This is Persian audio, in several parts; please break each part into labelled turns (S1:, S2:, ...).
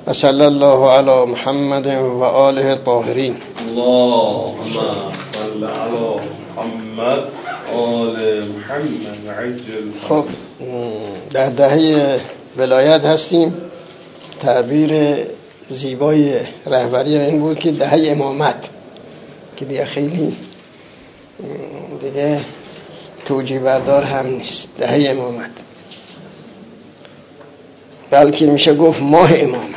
S1: و صلی الله علی محمد و آله الطاهرین.
S2: اللهم صل علی محمد آل محمد عجل.
S1: خب در دهه ولایت هستیم. تعبیر زیبای رهبری این بود که دهه امامت، که دیگه خیلی دیگه توجیه بردار هم نیست. دهه امامت، بلکه میشه گفت ماه امامت.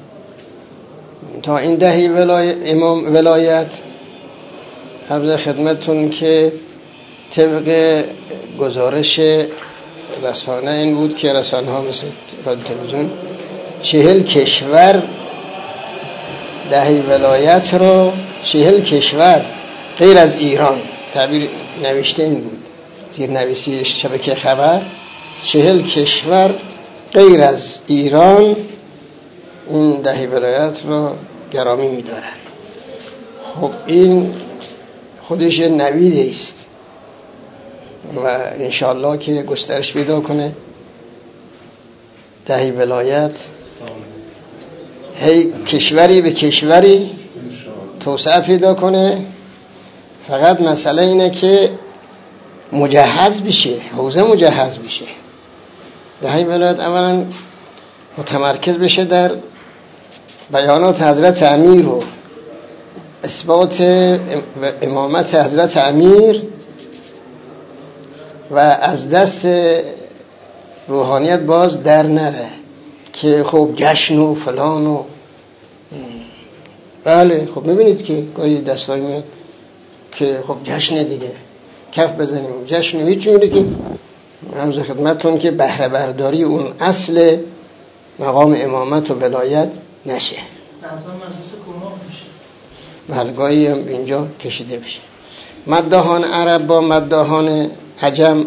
S1: تا این دهه ولایت عرض خدمتون که طبق گزارش رسانه این بود که رسانه ها مثل رادیو تلویزیون 40 کشور دهه ولایت رو 40 کشور غیر از ایران، تعبیر نوشته این بود زیرنویسی شبکه خبر، 40 کشور غیر از ایران این دهه ولایت رو گرامی می‌دارن. خب این خودش نویدی است و انشالله که گسترش پیدا کنه. دهه ولایت هی کشوری به کشوری توسعه پیدا کنه. فقط مسئله اینه که مجهز بشه، حوزه مجهز بشه. دهه ولایت اولا متمرکز بشه در بیانات حضرت امیر و اثبات امامت حضرت امیر و از دست روحانیت باز در نره که خب جشن و فلان و بله. خب میبینید که گاهی دستایی میاد که خب جشن دیگه کف بزنیم جشن، هیچ جوری که عرض خدمتتون که بهره برداری اون اصل مقام امامت و ولایت نشه. بلگاهی هم اینجا کشیده بشه. مداحان عرب با مداحان عجم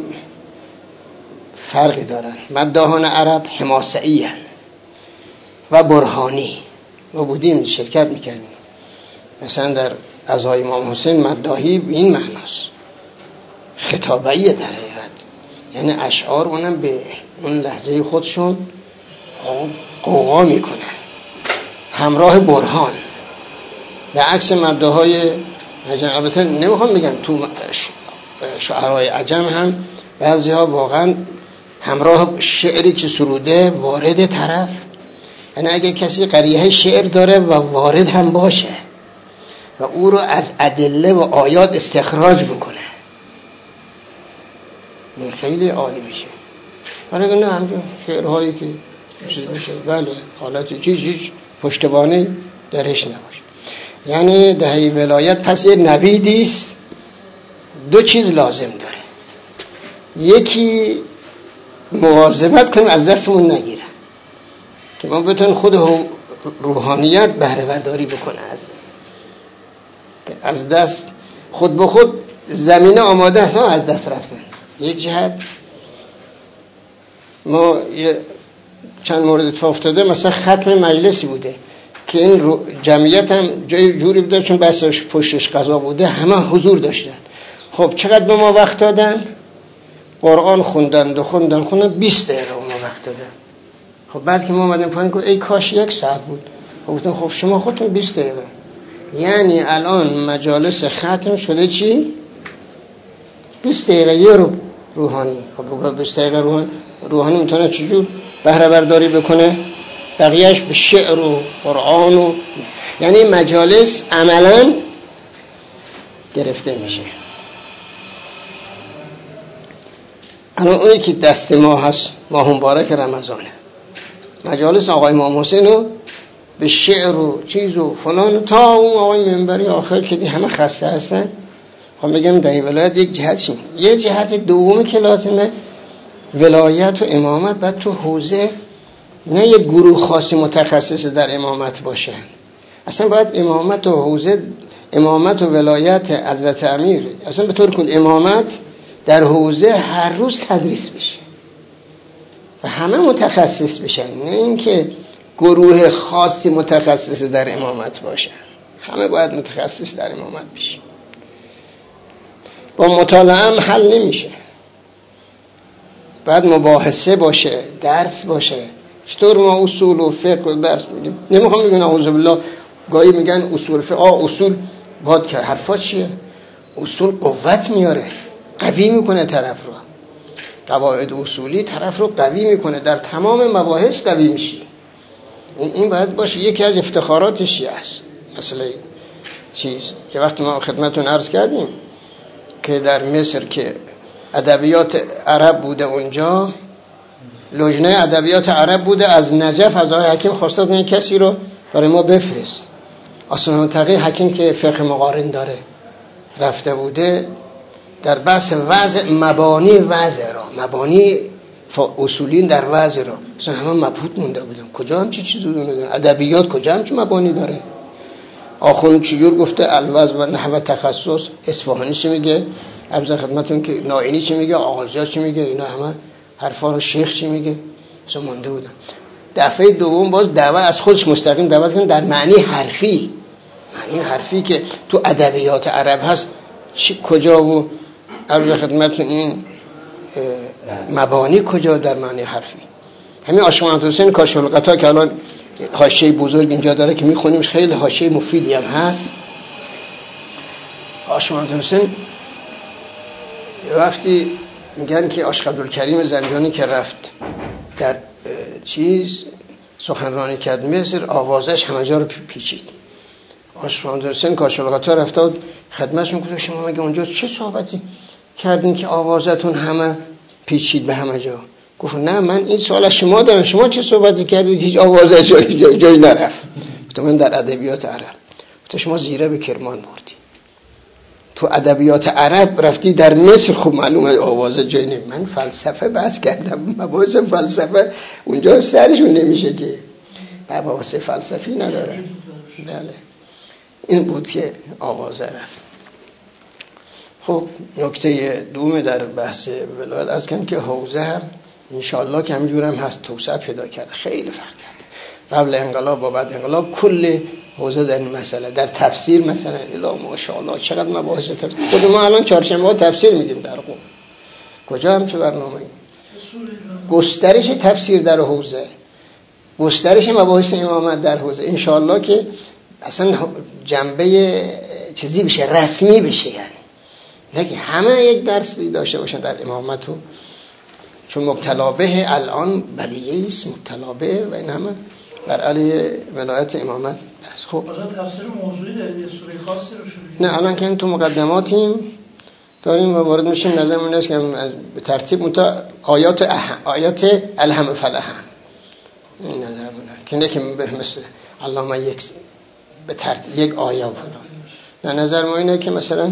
S1: فرقی دارن. مداحان عرب حماسه‌ای هن و برهانی. ما بودیم شرکت میکردیم مثلا در عزای امام حسین مداحی به این معناست، خطابه‌ای در حقیقت، یعنی اشعار اونم به اون لهجه خودشون قوقا میکنن همراه برهان، به عکس مداحای عجم. البته نمیخوام بگم تو شعرهای عجم هم بعضی ها واقعا همراه شعری که سروده وارد طرف، یعنی اگه کسی قریحه شعر داره و وارد هم باشه و او رو از ادله و آیات استخراج بکنه، این خیلی عالی میشه. ولی نه همچون شعرهایی که چیز میشه بله حالت چیز پشتوانه درش نباشه. یعنی دهه ولایت پس یه نویدی است. دو چیز لازم داره. یکی مواظبت کنیم از دستمون نگیره که ما بتونیم خود روحانیت بهره برداری بکنه از دست خود به خود زمینه آماده است از دست رفتن. یک جهت ما چند مورد اتفاق افتاده، مثلا ختم مجلسی بوده که این جمعیت هم جوری بوده چون بسش پشتش قضا بوده همه حضور داشتن. خب چقدر به ما وقت دادن؟ قرآن خوندن 20 دقیقه ما وقت دادن. خب بعد که ما اومدیم پایین که ای کاش 1 ساعت بود. گفتم خب شما خودتون 20 دقیقه. یعنی الان مجالس ختم شده چی؟ 20 دقیقه یه روحانی. خب 20 دقیقه روحانی میتونه چجور بهره برداری بکنه؟ بقیهش به شعر و قرآن و یعنی مجالس عملاً گرفته میشه. الان اونی که دست ماه هست ماه مبارک رمضانه، مجالس آقای امام حسین رو به شعر و چیز و فلان تا اون آقای منبری آخر که همه خسته هستن. خب بگم دهه ولایت یک جهت یه جهت دومی که لازمه ولایت و امامت باید تو حوزه نه یک گروه خاصی متخصص در امامت باشه، اصلا باید امامت و حوزه امامت و ولایت حضرت امیر اصلا به طور کل امامت در حوزه هر روز تدریس بشه و همه متخصص بشن، نه اینکه گروه خاصی متخصص در امامت باشن. همه باید متخصص در امامت بشه. با مطالعه هم حل نمیشه، باید مباحثه باشه، درس باشه، چطور ما اصول و فقه درس میدیم؟ نمیخوام بگم اعوذ بالله، گاهی میگن اصول فقه، اصول باد که حرفا چیه؟ اصول قوت میاره، قوی میکنه طرف رو. قواعد اصولی طرف رو قوی میکنه، در تمام مباحث قوی میشی. این باید باشه یکی از افتخاراتش است. مثلا چیز که وقتی ما خدمتون عرض کردیم که در مصر که ادبیات عرب بوده، اونجا لجنه ادبیات عرب بوده، از نجف از آقای حکیم خواستاد این کسی رو برای ما بفرست. اصلا تقی حکیم که فقه مقارن داره رفته بوده، در بحث وضع مبانی وضع را، مبانی اصولین در وضع را اصلا همه مبهوت مونده بودن. کجا هم چی چیزی دونه ادبیات کجا هم چی مبانی داره؟ آخوند چجور گفته الوضع و نحو تخصص، اصفهانی چی میگه، عرض خدمتون که ناینی چی میگه، آغازیار چی میگه، اینا همه حرفا رو شیخ چی میگه، اصلا مونده بودن. دفعه دوم باز دعوت از خودش مستقیم دعوت کردن در معنی حرفی، معنی حرفی که تو ادبیات عرب هست چی کجا و عرض خدمتون این مبانی کجا در معنی حرفی. همین عاشق محمد حسین کاشف الغطا که الان حاشیه بزرگ اینجا داره که میخونیم، خیلی حاشیه مفیدی هم هست. عاشق محمد حسین وقتی میگن که عاشق عبدالکریم زنجانی که رفت در چیز سخنرانی کرد مصر، آوازش همه جا رو پیچید. عاشق محمد حسین کاشف الغطا رفت خدمتشون گفت شما مگه اونجا چه صحبتی کردین که آوازتون همه پیچید به همه جا؟ گفت نه، من این سوال از شما دارم، شما چه صحبتی کردید هیچ آوازه جایی نرفت؟ گفت من در ادبیات عرب. گفت شما زیره به کرمان بردی، تو ادبیات عرب رفتی در مصر، خب معلومه آوازه جایی نمی. من فلسفه بحث کردم، مباحث فلسفه اونجا سرشون نمیشه که مباحث فلسفی نداره. بله این بود که آوازه رفت. خب نکته دوم در بحث ولایت از کن که حوزه هم انشاءالله که همینجور هم هست توسعه پیدا کرده، خیلی فرق کرده قبل انقلاب و بعد انقلاب. کل حوزه در این مسئله، در تفسیر مثلا الا ماشاءالله چقدر مباحث خود ما الان چهارشنبه ها تفسیر میدیم در قم، کجا هم چه برنامه‌ای گسترش تفسیر در حوزه، گسترش مباحث امامت در حوزه، انشاءالله که اصلا جنبه چیزی بشه، رسمی بشه، یعنی نه همه یک درسی داشته باشن در امامت، چون مبتلا به الان بلیه است، مبتلا به و این همه بر علیه ولایت امامت است. خب
S3: تفسیر موضوعی دارید یا سوره خاصی رو شروع؟
S1: نه الان که تو مقدماتیم داریم و وارد میشیم. نظر من است که به ترتیب آیات الهم فالهم، این نظر من که نه که مثل علامه یک به ترتیب یک آیه فلان. نه نظر ما اینه که مثلا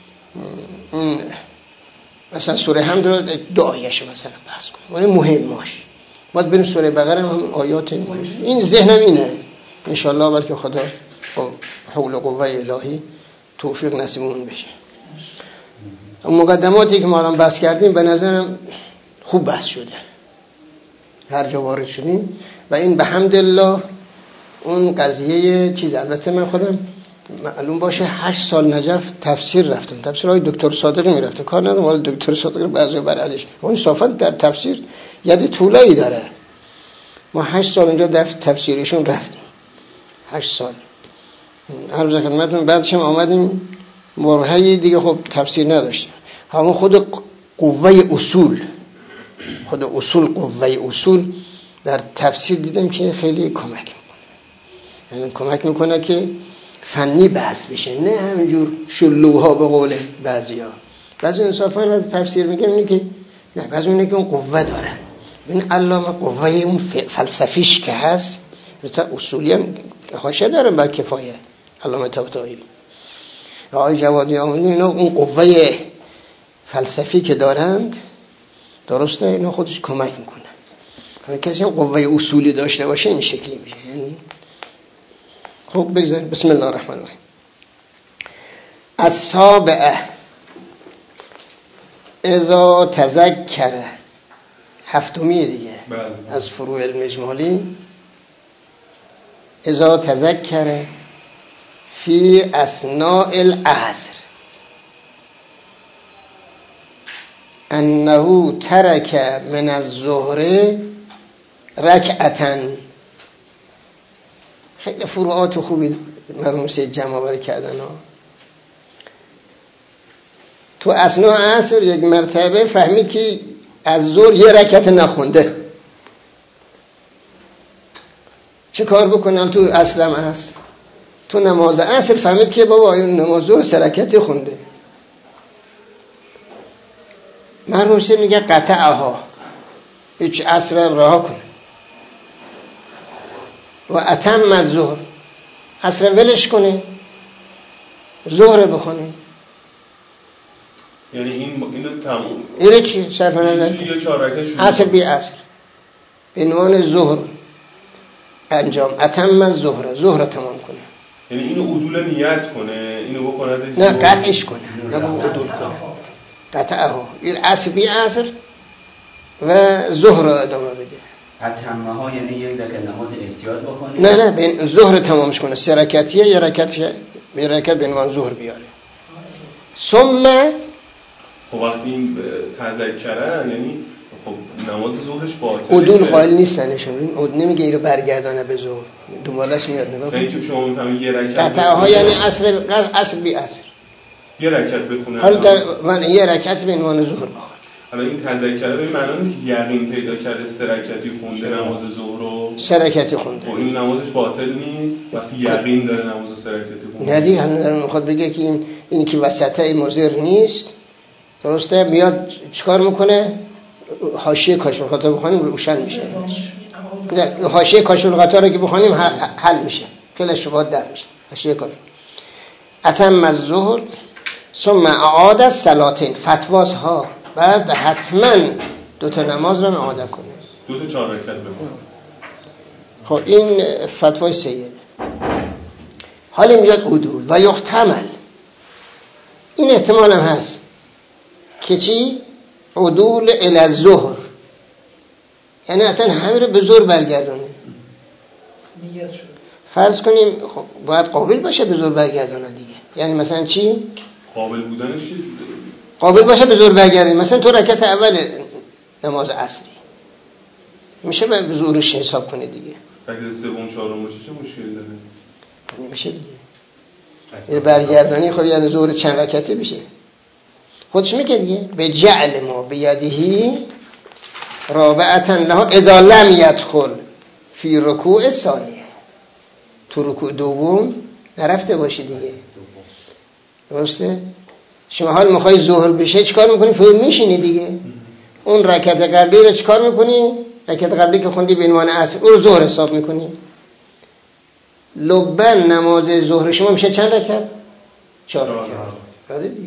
S1: سوره حمد رو دو آیه‌اش مثلا بحث کنیم، ولی مهم باشه. باید بریم سوره بقره هم آیات مهم. این ذهنم اینه ان شاء الله، بلکه خدا با حول و قوه الهی توفیق نصیبمون بشه. مقدماتی که ما الان بحث کردیم به نظرم خوب بحث شده، هر جا وارد شدیم و این به حمد الله اون قضیه چیز. البته من خودم معلوم باشه 8 سال نجف تفسیر رفتم، تفسیرهای دکتر صادقی میرفته، کار ندارم ولی دکتر صادقی بعضی برعکسش اون صافا در تفسیر ید طولایی داره. ما 8 سال اونجا تفسیرشون رفتیم، 8 سال. عرض خدمتتون بعدش هم آمدیم مرحله دیگه، خب تفسیر نداشتیم، همون خود قوه اصول، خود اصول، قوه اصول در تفسیر دیدم که خیلی کمک میکنه، یعنی کمک میکنه که فنی بحث بشه، نه همینجور شلوها به قول بعضیا. بعضی انصافا از تفسیر میگم اینه که نه، بعضی اینه که اون قوه داره. این علامه قوه اون فلسفیش که هست، تا اصولی هم حاشیه داره بر کفایه، علامه طباطبایی آقای جوادی آمونی، اینا اون قوه فلسفی که دارند درسته، اینا خودش کمک میکنه. اگه کسی قوه اصولی داشته باشه این شکلی میشه. یعنی خب بگذاریم. بسم الله الرحمن الرحیم. السابعه اذا تذکر، هفتمی دیگه از فروع علم اجمالی. اذا تذکر فی اثناء العصر انه ترک من الظهر رکعتن. خیلی فروعات خوبی مرحوم سید جمع‌آوری کردن ها. تو اثناء عصر یک مرتبه فهمید که از ظهر یه رکعت نخونده، چه کار بکنم؟ تو عصرم هست، تو نماز عصر فهمید که بابا این نماز ظهر 3 رکعتی خونده. مرحوم سید میگه قطعها، هیچ عصر رها کنه. و اتم از ظهر، عصر ولش کنه، ظهر بخونه.
S2: یعنی اینو تموم،
S1: اینه چی؟ صرف نظر
S2: یه 4 رکعت شروع
S1: عصر بی عصر به عنوان ظهر انجام. اتم از ظهر تمام کنه.
S2: یعنی اینو عدول نیت کنه، اینو بکنه
S1: نه قطعش کنه، نه عدول کنه، قطعها. این عصر بی عصر و ظهر ادامه بده.
S4: اتمه ها یعنی یک دقیقه نماز احتیاط بکنه.
S1: نه به ظهر تمامش کنه. 3 رکعتیه، یه رکعت به عنوان ظهر بیاره. ثم
S2: خب وقتی این تذکره یعنی خب نماز ظهرش باطله.
S1: عدول قائل نیستنشون. این نمیگه اینو برگردانه به ظهر، دنبالش میاد نگاه کن.
S2: یعنی شما میفهمید یه رکعت
S1: قطعها یعنی عصر بی عصر.
S2: یه رکعت بخونه.
S1: حالا من یه رکعت به عنوان ظهر بخونه.
S2: حالا این تذکره به معنی نیست که یقین پیدا کرده 3 رکعتی خونده نماز ظهر رو
S1: 3 رکعتی خونده.
S2: خب این نمازش باطل نیست وقتی یقین داره نماز 3 رکعتی خونده.
S1: نه دیگه همین میخواد بگه که این که وسطه مضر نیست، درسته؟ میاد چیکار میکنه؟ حاشیه کاشف القطار بخونیم روشن میشه. نه حاشیه کاشف القطار رو که بخونیم حل میشه، خیلی شبهات در میشه. حاشیه کاشف اتم الظهر ثم اعاد الصلاتین، فتواسها بعد حتما 2 نماز رو اعاده کنه،
S2: 2 تا 4 رکعت بخونه.
S1: خب این فتوای سیده. حالا میاد عدول و یحتمل، این احتمال هم هست که چی؟ عدول الی الظهر، یعنی اصلا همه رو به ظهر برگردونه.
S3: نیت شد.
S1: فرض کنیم خب باید قابل باشه به ظهر برگردونه دیگه. یعنی مثلا چی؟
S2: قابل بودنش که
S1: قابل باشه به ظهر برگردونه. مثلا تو رکعت اول نماز عصری میشه به ظهرش حساب کنه دیگه.
S2: رکعت سوم چهارم باشه چه مشکلی داره؟
S1: میشه دیگه. این برگردانی خب یعنی ظهر چند رکعته بشه. خودش میگه دیگه به جعل ما بیادهی رابعتن لها اذا لم یدخل فی رکوع ثانیه، تو رکوع دوم نرفته باشی دیگه، درسته؟ شما حال میخوای ظهر بشه چیکار میکنی؟ فوق میشینی دیگه. اون رکعت قبلی رو چیکار میکنی؟ رکعت قبلی که خوندی به عنوان عصر اون رو ظهر حساب میکنی. لبن نماز ظهر شما میشه چند رکعت؟ 4 رکعت. آره دیگه.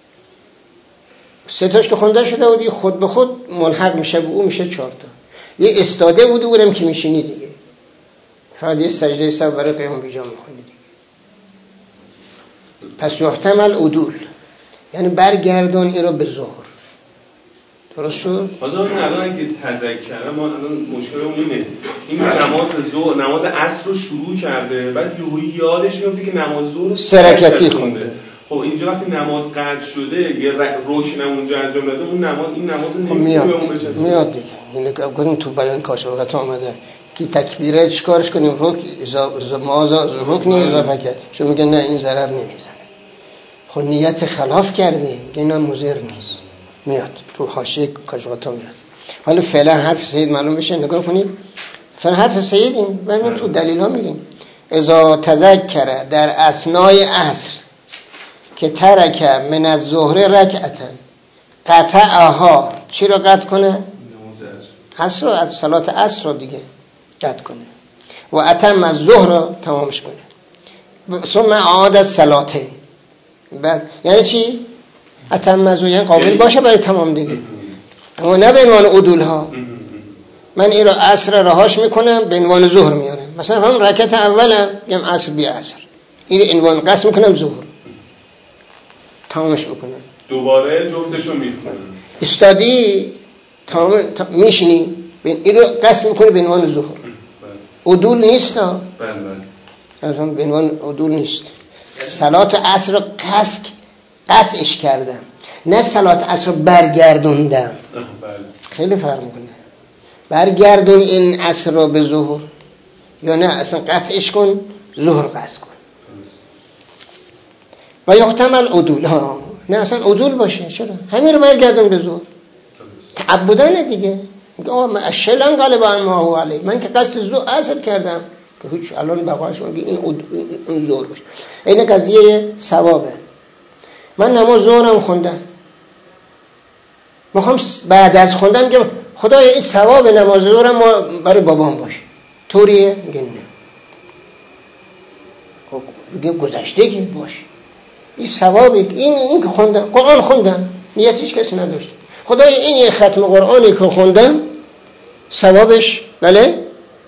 S1: 3 تاش که خونده شده و دیگه خود به خود ملحق میشه به اون، میشه 4 تا. یه استاده بود اونم که میشینی دیگه، فقط یه سجده سهو برای قیام بیجا میخونی دیگه. پس یحتمل عدول یعنی برگردان این رو به ظهر. درست شد؟
S2: حالا الان اگه تذکره ما الان مشکلمون اینه، این نماز ظهر نماز عصر رو شروع کرده بعد یادش میفته که نماز ظهر
S1: 3 رکعتی خونده.
S2: خب اینجا وقتی نماز قطع شده یه رکن اونجا انجام داده، اون نماز
S1: خب میاد دیگه. اینو که گفتیم تو بیان کاشف القطار آمده که تکبیره چیکارش کنیم؟ رکن اضافه کرد. شو میگه نه این ضرر نمیزنه. خب نیت خلاف کرده، میگه اینا مضر نیست. میاد تو حاشیه کاشف القطار میاد. حالا فعلا حرف سید معلوم بشه، نگاه کنید. فعلا حرف سید این بریم تو دلیل ها میریم. اذا تذکر در اثنای عصر که ترک من الظهر رکعتن قطعها، چی رو قطع کنه؟ عصر رو، صلات عصر رو دیگه قطع کنه. و اتم الظهر رو تمامش کنه. ثم اعاد الصلاتین. بعد یعنی چی؟ اتم الظهر یعنی قابل باشه برای تمام دیگه، اما نه به عنوان عدول ها. من این رو عصر رهاش میکنم به عنوان ظهر میارم. مثلا هم رکعت اولم میگم عصر بی عصر، این عنوان قصد میکنم ظهر، تمامش بکنم.
S2: دوباره جفتشو میخونم.
S1: استادی تمام میشینی این رو قصد میکنی به عنوان ظهر. عدول نیست ها. بله. به عنوان عدول نیست. صلات عصر رو قطعش کردم، نه صلات عصر رو برگردوندم. خیلی فرق میکنه. برگردون این عصر رو به ظهر یا نه اصلا قطعش کن، ظهر قصد کن. و یحتمل عدول، نه اصلا عدول باشه، چرا همین رو برگردون به ظهر، تعبدانه دیگه. میگه آقا من اشل انقلب عن ما هو علیه، من که قصد ظهر عصر کردم که هیچ الان بقاش میگه این ظهر باشه. این قضیه ثوابه. من نماز ظهرم خوندم، میخوام بعد از خوندم که خدایا این ثواب نماز ظهرم برای بابام باشه، طوریه؟ میگه نه، میگه گذشته که باشه، این ثوابه، این که خوندم، قرآن خوندم، نیتش کسی نداشت، خدایا این یه ختم قرآنی که خوندم ثوابش بله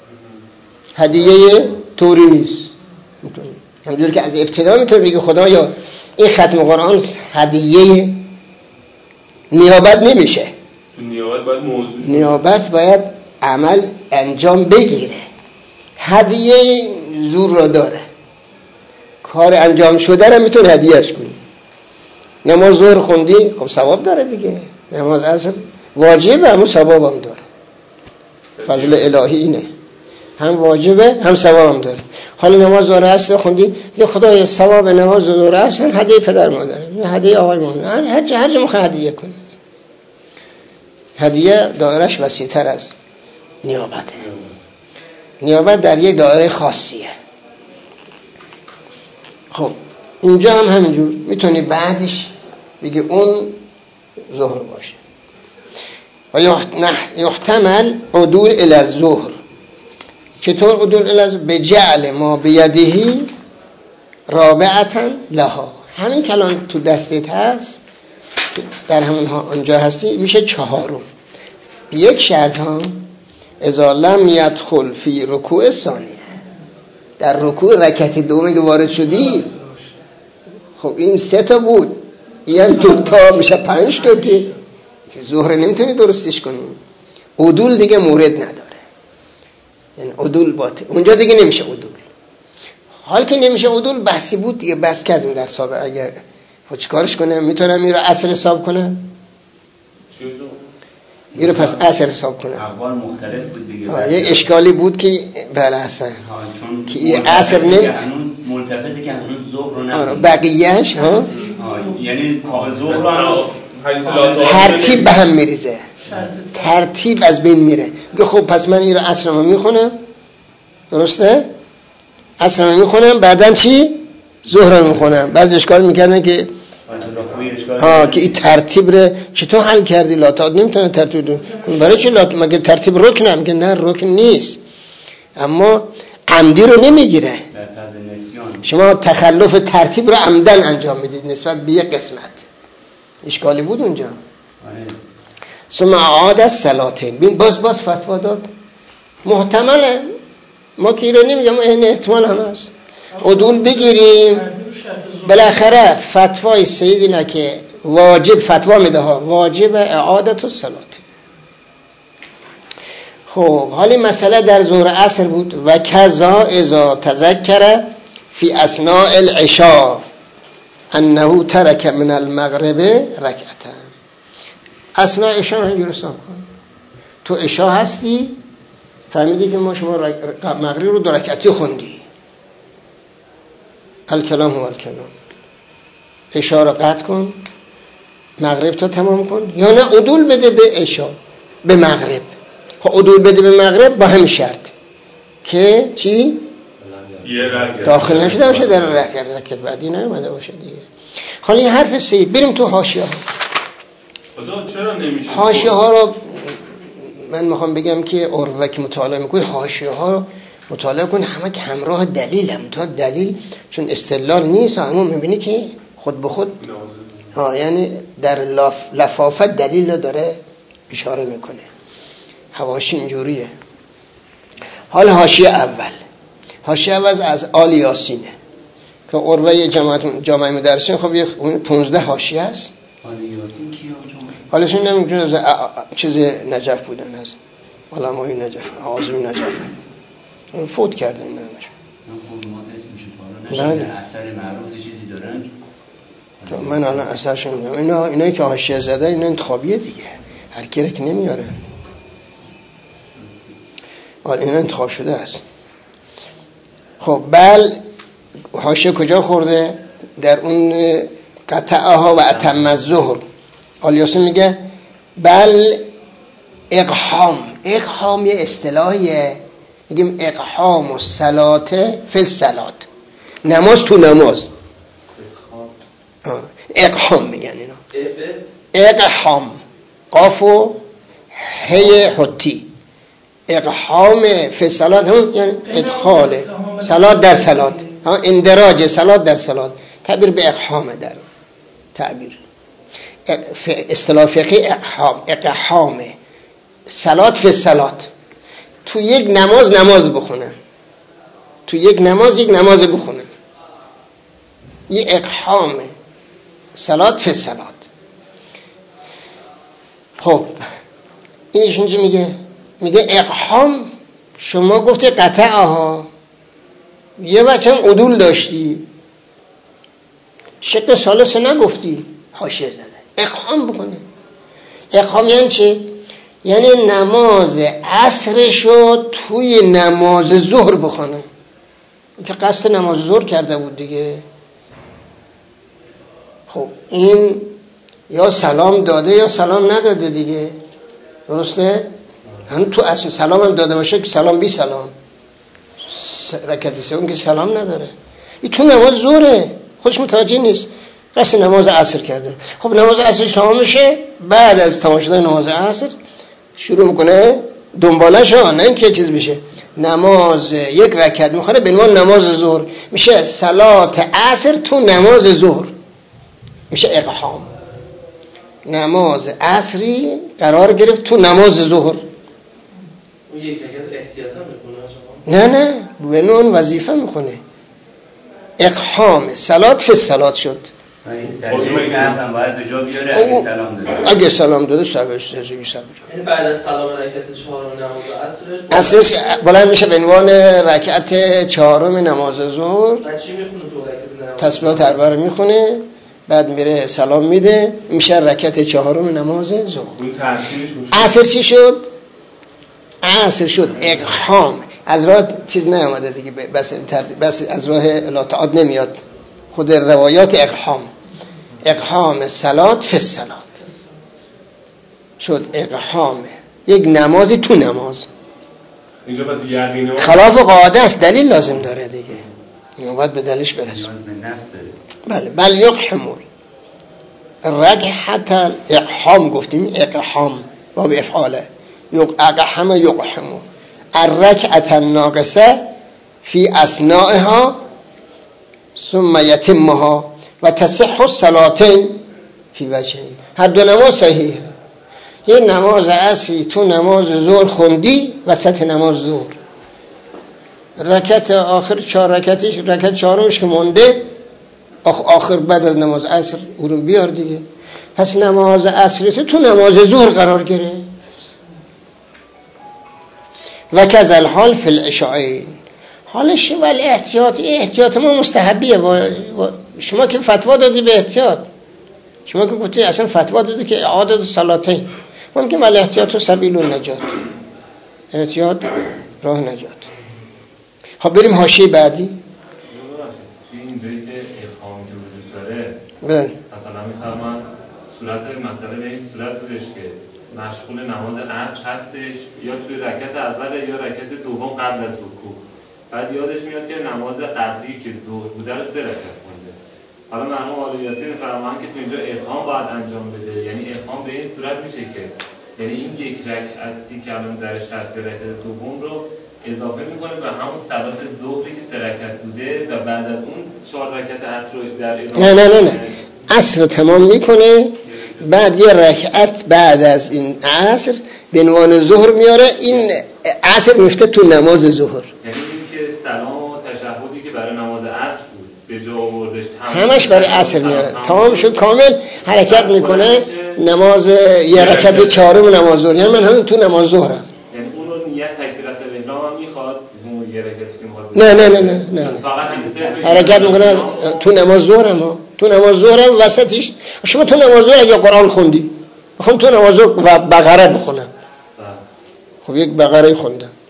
S1: هدیه طوری نیست. همونجوری که از ابتدا میتونه بگه خدایا این ختم قرآن هدیه، نیابت نمیشه. نیابت باید عمل انجام بگیره. هدیه زور را داره، کار انجام شده را میتونه هدیهش کنی. نماز ظهر خوندی خب ثواب داره دیگه، نماز عصر واجبه اما ثواب هم داره. فضل الهی اینه، هم واجبه هم ثواب هم داره. حالا نماز ظهر عصر خوندی، یه خدای ثواب نماز ظهر عصر هدیه پدر مادره، هدیه آقای مادر، هر جا میخواد هدیه کنی. هدیه دایرش وسیع‌تر از نیابته. نیابت در یک دایره خاصیه. خب اینجا هم همینجور میتونی بعدش بگی اون ظهر باشه. و یحتمل عدول الی الظهر. چطور عدول الی الظهر؟ بجعل ما بیدهی رابعتا لها. همین که الان تو دستت هست در همون آنجا هستی میشه چهارم. یک شرط ها اذا لم يدخل فی رکوع ثانیه، در رکوع رکعت دومی که وارد شدی، خب این 3 تا بود، یعنی 2 تا میشه 5 تا که ظهر نمیتونی درستش کنی. عدول دیگه مورد نداره، یعنی عدول باطل، اونجا دیگه نمیشه عدول. حال که نمیشه عدول بحثی بود دیگه، بحث کردیم در سابق. اگر چیکارش کنم؟ میتونم این رو عصر حساب کنم؟ این رو پس عصر حساب کنم.
S4: اقوال مختلف بود دیگه.
S1: یک اشکالی بود که بله حسن که این عصر
S4: ملتفته که هنوز ظهر رو نکنیم
S1: بقیهش
S4: یعنی ظهر رو
S1: ترتیب به هم میریزه، ترتیب از بین میره. میگه خب پس من این رو عصرم میخونم، درسته؟ عصرم میخونم، بعدن چی؟ ظهرم میخونم. بعضی اشکال میکردن که که این ترتیب رو چطور حل کردی؟ لاتاد نمیتونه ترتیب رو برای چی؟ مگه ترتیب رکنه؟ میگه نه رکن نیست، اما عمدی رو نمیگیره. شما تخلف ترتیب رو عمدن انجام میدید نسبت به یک قسمت. اشکالی بود اونجا. ثم عاد الصلاتین. ببین باز فتوا داد. محتمله، ما که رو نمیگم، این احتمال هم هست عدول بگیریم. بالاخره فتوای سید اینه که واجب فتوا میده ها، واجب اعادت الصلات. خب حالی مسئله در ظهر عصر بود. و کذا اذا تذکر فی اثناء العشاء انه ترک من المغرب رکعتا. اثناء عشاء اینجور حساب کن. تو عشاء هستی، فهمیدی که ما شما مغرب رو 2 رکعتی خوندی، الکلام هو الکلام، عشاء رو قطع کن، مغرب تا تمام کن، یا نه عدول بده به عشاء به مغرب. خب عدول بده به مغرب با همین شرط که چی؟ داخل نشده باشه در رکعت بعدی نیومده باشه دیگه. حالا این حرف سید. بریم تو حاشیه ها.
S2: چرا نمیشه؟
S1: حاشیه ها رو من میخوام بگم که عروه که مطالعه میکنه حاشیه ها رو مطالعه کن، همه که همراه دلیل هم تا دلیل، چون استدلال نیست، اما میبینی که خود به خود یعنی در لفافت دلیل داره اشاره میکنه. حواشی اینجوریه. حالا حاشیه اول، حاشیه اول از آل یاسینه که عروه جامعه مدرسین. خب یه 15 حاشیه است.
S4: آل یاسین کیه؟
S1: حالشون نمیدونم چیز نجف بودن، از علمای نجف، عازم نجف فوت کردن.
S4: نه اثر معروف چیزی دارن.
S1: من الان اثرشون نمیدونم. اینایی که حاشیه زده اینا انتخابیه دیگه، هر کی که نمیاره. حالا این انتخاب شده است. خب بل حاشیه کجا خورده؟ در اون قطعها و اتم الظهر. آلیاسه میگه بل اقحام یه اصطلاحیه، میگیم اقحام الصلاه فی الصلاه، نماز تو نماز. اقحام میگن اینا، اقحام قاف و هی حتی، اقحام فی الصلاه هم یعنی ادخال صلات در صلات، اندراج صلات در صلات. تعبیر به اقحام در تعبیر اصطلاح فقهی اقحام صلات فی الصلات. تو یک نماز بخونن، تو یک نماز بخونن، یه اقحام صلات فی الصلات. خب اینش اینجا میگه اقحام. شما گفتی قطعها، یه بچه هم عدول داشتی، شق ثالث نگفتی، حاشیه زده. اقحام بکنه. اقحام یعنی چی؟ یعنی نماز عصرشو توی نماز ظهر بخونه. این که قصد نماز ظهر کرده بود دیگه. خب این یا سلام داده یا سلام نداده دیگه، درسته؟ هم تو اصل سلام هم داده باشه که سلام بی سلام، رکعت سوم که سلام نداره. این تو نماز ظهره، خودش متوجه نیست، قصد نماز عصر کرده. خب نماز عصر تمام میشه، بعد از تمام شدن نماز عصر شروع میکنه دنبالش ها، نه اینکه چیز بشه. نماز یک رکعت میخوره به عنوان نماز ظهر، میشه صلات عصر تو نماز ظهر، میشه اقحام. نماز عصری قرار گرفت تو نماز ظهر.
S5: اون یک رکعت احتیاطا میخونه شما؟
S1: نه به عنوان وظیفه میخونه. اقحام صلات فی الصلات شد.
S4: این سجده سهو هم باید به جا بیاره اگه سلام داده.
S1: اگه سلام داده سجده
S5: یعنی بعد از سلام رکعت چهارم نماز
S1: عصرش بلند میشه به عنوان رکعت چهارم نماز ظهر.
S5: بعد چی میخونه تو رکعت نماز؟
S1: تسبیحات اربعه رو میخونه، بعد میره سلام میده، میشه رکعت چهارم نماز ظهر.
S2: اون ترتیبش
S1: عصر چی شد؟ عصر شد اقحام. از راه چیز نیامده دیگه، بس از راه الاطاعت نمیاد، خود روایات اقحام صلات فی الصلات شد. اقحام یک نمازی تو نماز.
S2: اینجا بس یقینه
S1: خلاف قاعده است، دلیل لازم داره دیگه، این باید به دلیلش برسه.
S4: نیاز به نص داره.
S1: بل یقحمون رکعت اقحام گفتیم، اقحام باب افعاله، اقحم یقحمون الرکعت الناقصه فی اثنائها ثم یتمها و تصح الصلاتین فی وجهین. هر دو نماز صحیحه. یه نماز عصری تو نماز ظهر خوندی وسط نماز ظهر، رکعت آخر 4 رکعتش، رکعت چهارمش که مونده آخر بعد از نماز عصر او رو بیار دیگه. پس نماز عصری تو نماز ظهر قرار گرفت. و کذل حال فی العشاءین. حالش ولی احتیاط ما مستحبیه. شما که فتوا دادی به احتیاط، شما که گفتی اصلا فتوا دادی که اعاده صلاتین، ممکن ولی احتیاط و سبیل النجات، احتیاط راه نجات. خب بریم حاشیه بعدی.
S6: اینجایی که اقحام که وجود داره،
S1: بله
S6: مثلا میفرمان صورت مسئله به این صورت بودش که مشغول نماز عصر هستش، یا توی رکعت اول یا رکعت دوم قبل از رکوع، بعد یادش میاد که نماز قبلی که ظهر بوده رو 3 رکعت خونده. حالا مرحوم آقای یاسین فرمان که تو اینجا اقحام باید انجام بده، یعنی اقحام به این صورت میشه که یعنی این یک رکعتی که الان درش هست رکعت دوم رو اضافه میکنه به همون صلات ظهری که 3 رکعت بوده و بعد از اون 4 رکعت عصر رو در ادامه
S1: نه عصر تمام میکنه، بعد یه رکعت بعد از این عصر به عنوان ظهر میاره، این عصر میفته تو نماز ظهر.
S6: یعنی این که سلام و تشهدی که برای نماز عصر بود به جا آوردش
S1: همش برای عصر میاره، تمام شد کامل حرکت میکنه نماز یه رکعت چهارم نماز ظهر. یعنی من همین تو نماز ظهرم،
S6: یعنی اون رو نیت تکبیرات الاحرام هم میخواد، اون یه رکعتی که میخواد
S1: نه
S6: فقط همین
S1: حرکت میکنه تو نماز ظهرم. تو نماز ظهرم وسطش شما تو نماز ظهر اگه قرآن خوندی بخون تو نماز ظهر و بقره بخونم، خب یک بقره خوندم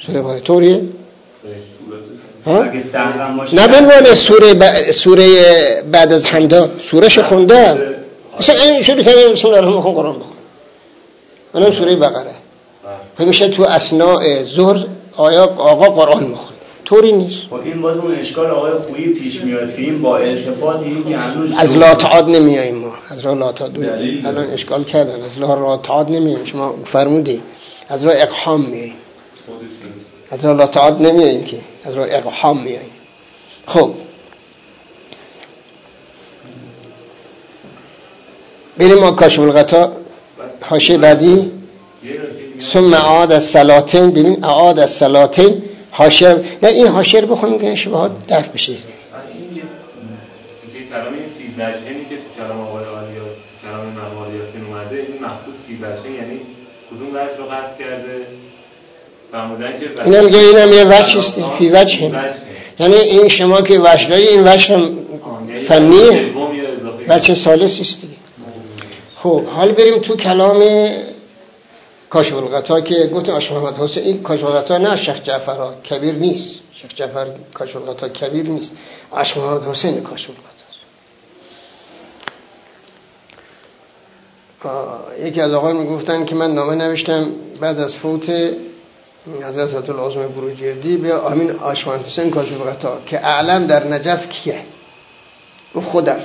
S1: سوره بقره طوریه؟
S4: اگه سهوم باشه
S1: نه بنوانه سوره بعد از حمدا سورهش خوندم مثلا این شروع کنیم بسم الله الرحمن الرحیم قرآن بخون منم سوره بقره میشه تو اثناء ظهر آقا قرآن بخون طوری نیست.
S4: خب این باز اون اشکال آقای خویی پیش میاد که این با التفاتی این که هنوز
S1: از لاتعاد نمیاییم ما از راه لاتعاد الان اشکال کردن از راه لاتعاد نمیاییم شما فرمودی از راه اقحام میاییم از راه لاتعاد نمیاییم که از راه اقحام میاییم. خب بریم ما کاشف الغطا حاشیه بعدی ثم اعاد الصلاتین. ببین اعاد الصلاتین حاشیه نه این حاشیه رو بخونیم که شبهات دفع بشه.
S6: این کلام این فی وجهی که تو کلام آقای عالی یا کلام مرحوم یاسین اومده این مخصوص فی وجهی یعنی کدوم وجه رو قصد کرده فرمودن که
S1: اینم یه وجه است فی وجه یعنی این شما که وجه داری این وجه هم فنیه وجه ثالث است دیگه. خب حال بریم تو کلام کاشف الغطا که گفتم آشف محمد حسین این کاشف الغطا نه شیخ جعفر کبیر نیست شیخ جعفر کاشف الغطا کبیر نیست آشف محمد حسین کاشف الغطا. یکی از آقایان میگفتن که من نامه نوشتم بعد از فوت حضرت آیت العظمای بروجردی به امین آشف محمد حسین کاشف الغطا که اعلم در نجف کیه؟ گفت خودم.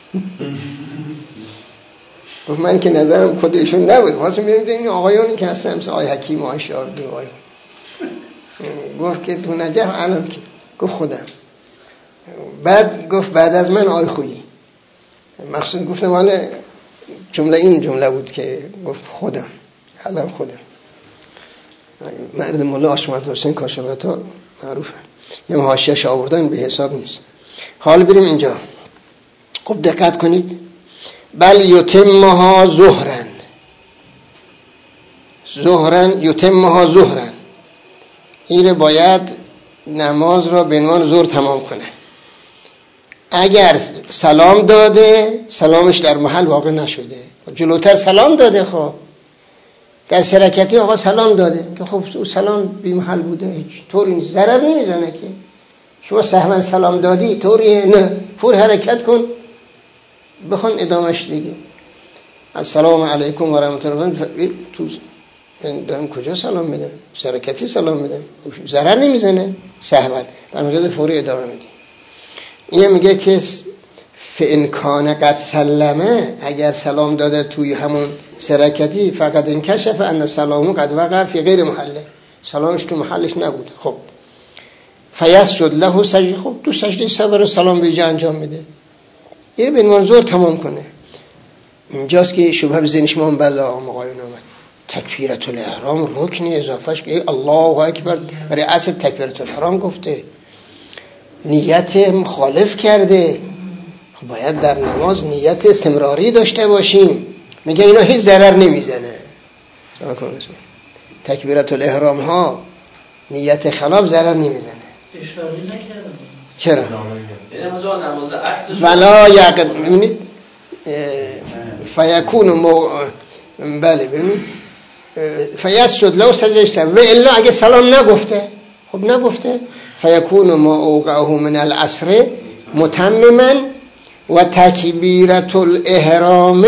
S1: گفت من که نظرم خود ایشون نبود واسه می‌بینید این آقایانی که هستن مثل آقای حکیم و آقای شاردی آقای گفت که تو نجف علم که گفت خودم. بعد گفت بعد از من آقای خویی مقصود گفتم حالا جمله این جمله بود که گفت خودم علم خودم. مرد مولا آشف محمد حسین کاشف الغطا معروفه یه حاشیه‌اش آوردن به حساب نیست. حال بریم اینجا خوب دقت کنید. بل یتمها ظهرن یتمها ظهرن این باید نماز را به عنوان ظهر تمام کنه. اگر سلام داده سلامش در محل واقع نشده جلوتر سلام داده خب در سرکتی آقا سلام داده که خب او سلام بی محل بوده هیچ طوری نیست ضرر نمیزنه که شما سهوا سلام دادی طوریه نه فور حرکت کن بخون ادامش دیگه السلام علیکم و رحمت الله تو دارم کجا سلام میدن سرکتی سلام میدن ضرر نمیزنه سهوا بنابراین فوری ادامه میدی. این میگه که فان کان قد سلمه اگر سلام داده توی همون سرکتی فقط انکشف ان سلامو قد وقع فی غیر محله سلامش تو محلش نبوده. خب فیسجد له سجده خب تو سجده صبر سلام بیجا انجام میده این به منظور تمام کنه. اینجاست که شبهه به ذهن شما بلا آقایون آمد تکبیرت الاحرام رکن اضافهش که الله اکبر برای اصل تکبیرت الاحرام گفته نیت مخالف کرده خب باید در نماز نیت استمراری داشته باشیم. میگه اینا هیچ ضرر نمیزنه تکبیرت الاحرام ها نیت خلاف ضرر نمیزنه.
S3: اشاره نکردم
S1: چرا؟
S5: نماز عصر
S1: ولا یعقد ببینید فیکون بله ببینید فیسجد لو سجده سهو و الا اگه سلام نگفته خب نگفته فیکون ما اوقعه من العصر متمما و تکبیرت الاحرام.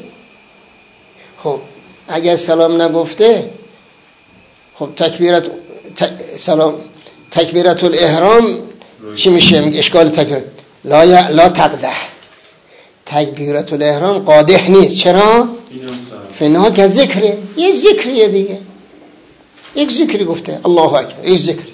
S1: خب اگه سلام نگفته خب تکبیرت الاحرام چی میشه؟ میگه اشکال تکبیر لا تقدح تکبیرت الاحرام قادح نیست. چرا؟ فنها که ذکره یه ذکریه دیگه یک ذکری گفته الله اکبر یک ذکری.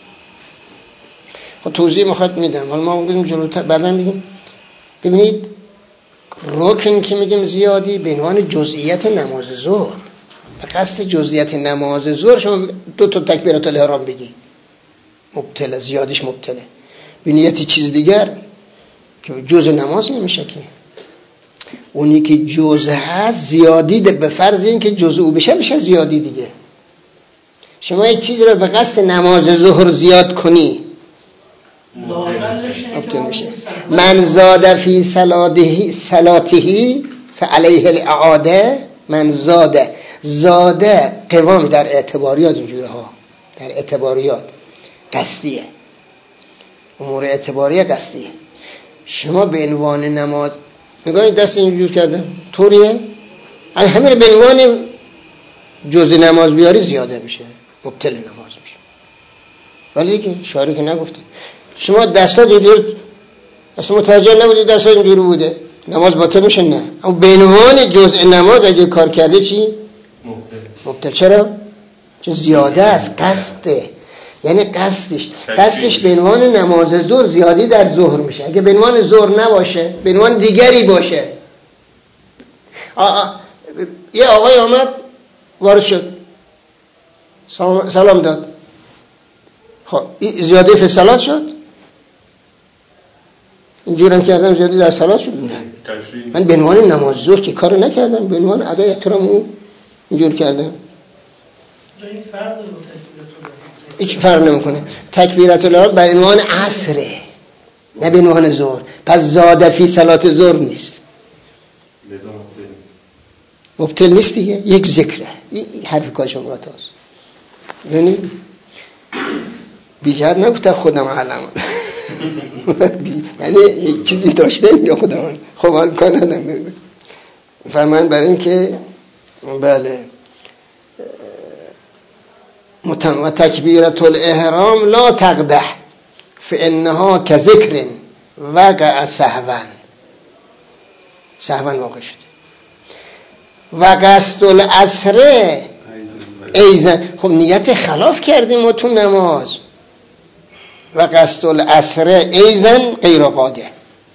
S1: خب توضیح مخاطب میدم حالا ما بگیم جلوتر بعدا میگیم. ببینید رکن که میگیم زیادی به عنوان جزئیات نماز ظهر به قصد جزئیات نماز ظهر شما دو تا تکبیرت الاحرام بگی مبتله زیادیش مبتله به نیت چیز دیگر که جزء نماز نمیشه که اونی که جزء هست زیادی به فرض این که جزء او بشه میشه زیادی دیگه. شما یک چیزی رو به قصد نماز ظهر زیاد کنی مبتله میشه. من زاد فی صلاته فعلیه الاعاده من زاده قوام در اعتباریات اینجوره ها در اعتباریات قصدیه، امور اعتباریه قصدیه. شما به عنوان نماز نگاهی دست اینجور کرده طوریه، همه رو به عنوان جزء نماز بیاری زیاده میشه، مبتل نماز میشه. ولی که شارع که نگفته شما دستا دیدید اصلا متوجه نبودید دستا اینجوری بوده نماز باطل میشه، نه، اما به عنوان جزء نماز اگه کار کرده چی؟ مبتل. چرا؟ چون زیاده است، قصده، یعنی قصدش به عنوان نماز ظهر زیادی در ظهر میشه. اگه به عنوان ظهر نباشه، به عنوان دیگری باشه. یه آقای آمد وارد شد سلام داد، خب زیاده فی صلات شد؟ اینجورم کردم زیادی در صلات شد؟ نه، من به عنوان نماز ظهر که کارو نکردم، به عنوان ادای احترام اون اینجور کردم. هیچ فرق نمیکنه. تکبیرات الاحرام به عنوان عصره، نه به عنوان ظهر. پس زاده فی صلات ظهر نیست، مبتل نیست دیگه، یک ذکره. این حرف کاشفات هست. یعنی بیجهت نگفته خودم علم یعنی یک چیزی داشته یا خودم خب حال کار ندم فرمان برای این که بله و تکبیرت الاحرام لا تقدح فانها کذکر وقع سهوا واقع شده. و قصد العصر ایزن، خب نیت خلاف کردیم ما تو نماز. و قصد العصر ایزن غیر قادح،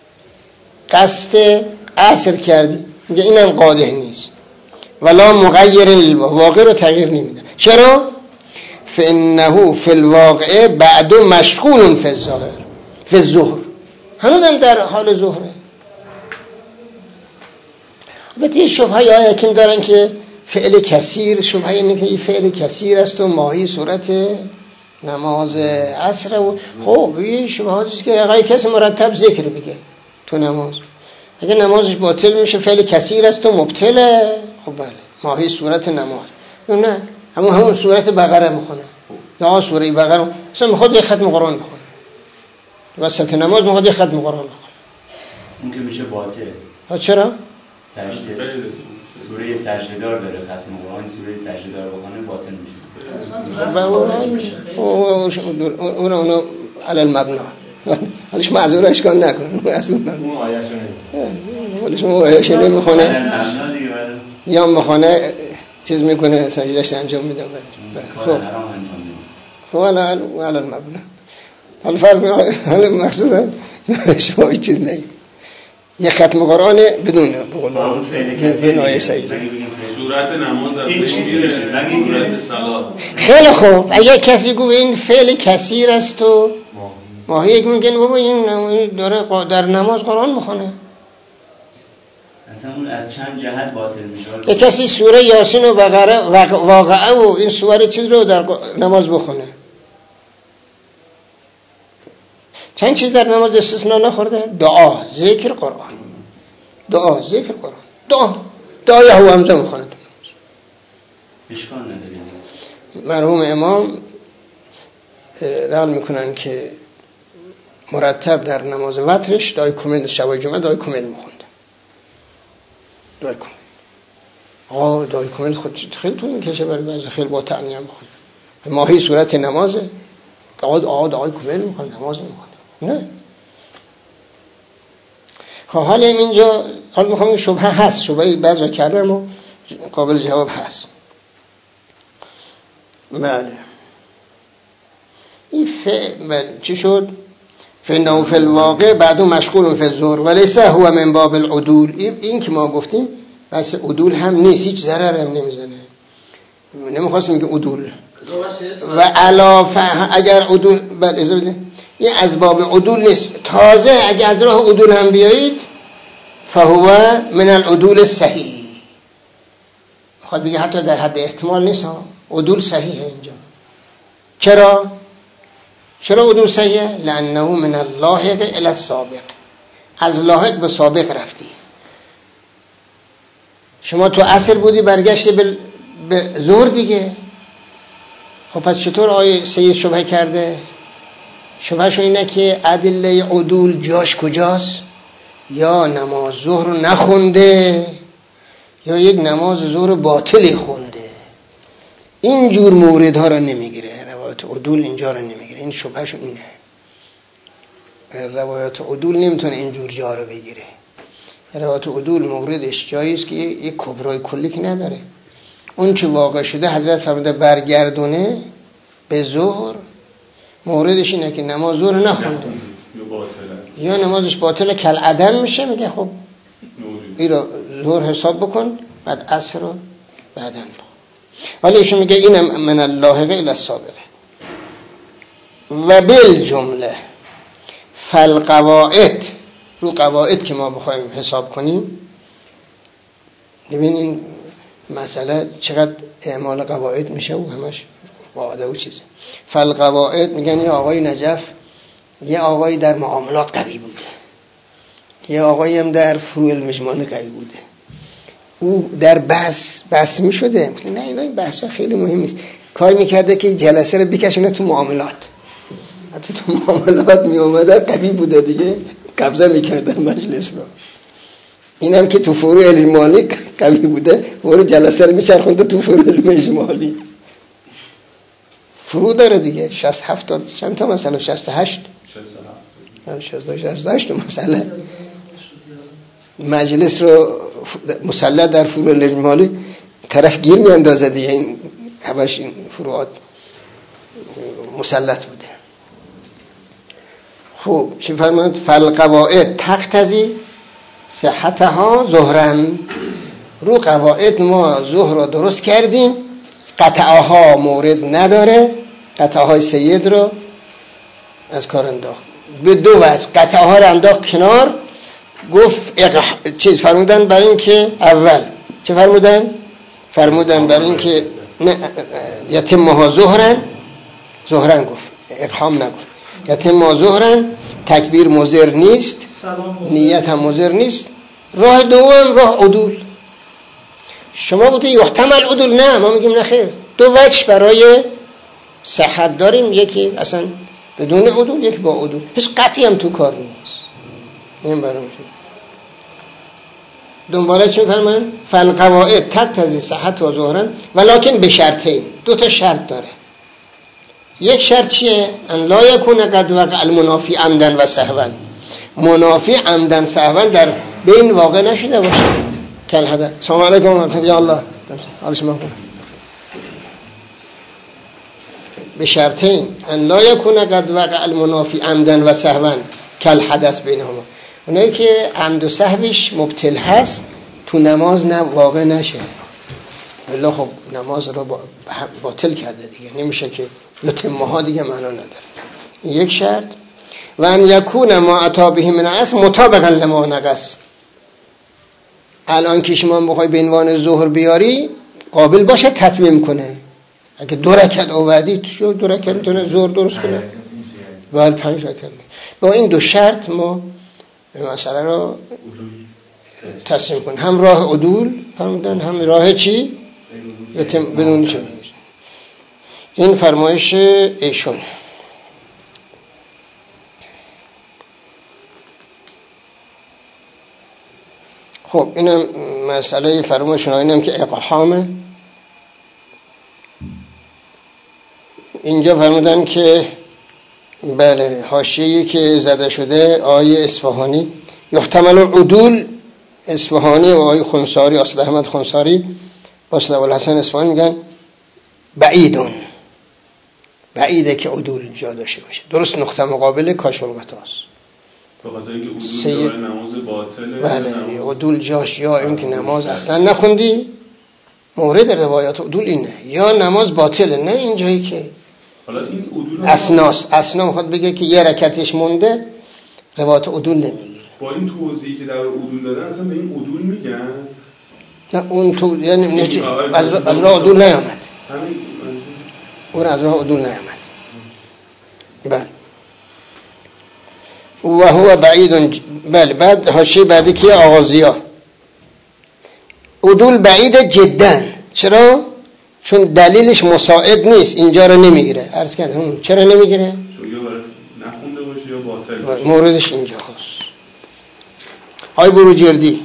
S1: قصد عصر کردی میگه اینم قادح نیست. ولا مغیر الواقع رو تغییر نمیده. چرا؟ فانه فی الواقع بعد مشغول فی الظاهر فی الظهر، هنوزم در حال ظهره. البته شبهه های حکیم دارن که فعل کثیر، شبهه اینه که این فعل کثیر است و ماهی صورت نماز عصر و خب این شبهه هاست که اگه کسی مرتب ذکر بگه تو نماز، اگه نمازش باطل میشه فعل کثیر است و مبتله، خب بله ماهی صورت نماز، نه همون صورت بقره میخونه یا سوره بقره، اصلا میخواد یه ختم قرآن بخونه وسط نماز، میخواد یه ختم قرآن بخونه،
S4: اون که میشه باطل.
S1: چرا؟
S4: سجده سوره سجده دار داره، ختم قرآن سوره سجده دار بخونه باطل میشه.
S1: اونو علی المبنا حالش معذور اشکال نکن اصلا
S6: اون آیه‌شو نمیخونه،
S1: حالش اون آیه‌شو نمیخونه یا میخونه چیز میکنه سجدهش انجام میده. خب علی المبنا حالا فرق مقصود شما چیز نگید، یه ختم قرآن بدون بدون آیه سجده
S2: صورت نماز صورت صلات.
S1: خیلی خوب، اگه کسی گوه این فعل کثیر است و ماهی یک میگن بابا این داره در نماز قرآن بخونه،
S4: اصلا اون از چند جهت باطل میشه.
S1: یه کسی سوره یاسین و بقره واقعه و این سوره چیز رو در نماز بخونه، چند چیز در نماز استثناء نخورده؟ دعا، ذکر، قرآن. دعا، ذکر، قرآن. دعا یهو همزه میخونه تو نماز،
S4: اشکال نداره.
S1: مرحوم امام نقل میکنن که مرتب در نماز وترش دعای کمیل، شبای جمعه دعای کمیل میخونده. دعای کمیل دعای کمیل خود خیلی طول میکشه، برای بعضی خیلی با تعنی هم میخونه. ماهی صورت نمازه، دعای کمیل میخونه، نماز میخونه. نه خب حالا اینجا حالا میخوام این شبهه هست، شبهه بعضا کردم و قابل جواب هست. بله این چی شد؟ فإنه فی الواقع بعد مشغول فی الظهر ولیس هو من باب العدول. این که ما گفتیم بس عدول هم نیست، هیچ ضرر هم نمیزنه، نمیخواستم میگه عدول و علاوه اگر عدول بله اجازه بدید این از باب عدول نیست، تازه اگر از راه عدول هم بیایید فهو من العدول صحیح، خود بگه حتی در حد احتمال نیست ها، عدول صحیحه اینجا. چرا عدول صحیحه؟ لانه من اللاحق الی السابق، از لاحق به سابق رفتی. شما تو عصر بودی برگشتی به ظهر دیگه، خب پس چطور آیه سید شبهه کرده؟ شبهشون اینه که ادله عدول جاش کجاست؟ یا نماز ظهر رو نخونده یا یک نماز ظهر باطلی خونده. اینجور موردها رو نمیگیره، روایت عدول اینجا رو نمیگیره. این شبهشون اینه، روایت عدول نمیتونه اینجور جا رو بگیره. روایت عدول موردش جایی است که یک کبرای کلی که نداره. اون چه واقع شده حضرت فرموده برگردونه به ظهر، موردش اینه که نماز ظهر نخونده یا نمازش باطله کل عدم میشه، میگه خب این رو ظهر حساب بکن بعد عصر رو بعدن بکن. ولی ایشون میگه این من اللاحقه الی السابقه. و بالجمله فالقواعد، رو قواعد که ما بخوایم حساب کنیم، ببینین مسئله چقدر اعمال قواعد میشه و همش قاعده و چیزه. فالقواعد میگن یه آقای نجف، یه آقای در معاملات قوی بوده، یه آقایی هم در فروع المجمانه قوی بوده. او در بحث میشده، نه این بحث خیلی مهم نیست، کار میکرده که جلسه رو بکشونه تو معاملات. حتی تو معاملات میومده قوی بوده دیگه، قبضه میکرده مجلس رو. اینم که تو فروع المالی قوی بوده، فروع جلسه رو میچرخونده تو فروع المجمالی. فروع داره دیگه 67 چند تا مثلا 68 مسئله مجلس رو مسلط در فروع المالی طرف گیر میاندازه دیگه. این همش این فروعات مسلط بوده. خب چی فرمود؟ فالقواعد تقتضی صحتها ظهرن. رو قواعد ما ظهر رو درست کردیم، قطعها مورد نداره. قطعهای سید رو از کار انداخت به دو وجه. قطعها رو انداخت کنار، گفت چیز فرمودن برای این که اول چه فرمودن؟ فرمودن برای این که یتمها ظهرن گفت، اقحام نگفت. یتمها ظهرن، تکبیر مضر نیست، نیت هم مضر نیست. راه دوم راه عدول. شما گفتید یحتمل عدول، نه ما میگیم نه خیر، دو وجه برای صحت داریم، یکی اصلا بدون عدول، یکی با عدول. هیچ قطعی هم تو کار نیست. این برای دنباله چی میفرمان؟ فالقواعد تقتضی صحت و ظهرن ولکن به شرطین. دو تا شرط داره. یک شرط چیه؟ ان لا یکون قد وقع المنافی عمدا و سهوا. منافی عمدا سهوا در بین واقع نشده باشه. کل حدث. سلام علیکم و رحمت الله. الله حال شما خوبه؟ به شرطین ان لا یکون قد وقع المنافی عمدا و سهوا کل حدث بینهما. اونایی که عمد و سهوش مبتل هست تو نماز واقع نشه، الا خب نماز رو باطل کرده دیگه، نمیشه که یتمها دیگه معنا نداره. یک شرط. و ان یکون ما اتی به من الاصل مطابقا لما نقص. الان که شما بخوای به عنوان ظهر بیاری قابل باشه تتمیم کنه. اگه 2 رکعت آوردی تو 2 رکعت میتونه ظهر درست کنه، بعد 5 رکعت. با این دو شرط ما مسئله رو تصمیم کنیم. هم راه عدول فرمودن، هم راه چی؟ بدون چی. این فرمایش ایشون. خب اینم مسئله فرمایشون. اینم که اقحامه. اینجا فرمودن که بله حاشیه‌ای که زده شده آیه اصفهانی یحتمل عدول اصفهانی و آیه خنساری اصل احمد خنساری اصل الحسن اصفهانی میگن بعیده که عدول جا داشته باشه. درست نقطه مقابل کاشف الغطاست.
S2: به خاطر اینکه عدول داره نماز باطله.
S1: بله عدول جاش یا این که نماز اصلا نخوندی، مورد روایات عدول اینه، یا نماز باطله، نه اینجایی که
S2: حالا این
S1: اسنا میخواد بگه که یه رکعتش مونده، روایات عدول نمیگیره.
S2: با این توضیحی که در عدول دادن اصلا به این عدول میگن؟
S1: نه اون تو یعنی از راه عدول نیامد، اون از راه عدول نیامد. بله و هو بعید. بله بعد حاشیه بعدی که آغازیه عدول بعید جدا. چرا؟ چون دلیلش مساعد نیست اینجا رو نمیگیره. عرض کردم چرا نمیگیره؟
S2: چون یا برای نخونده باشه یا باطل باشه.
S1: موردش اینجا هست. های بروجردی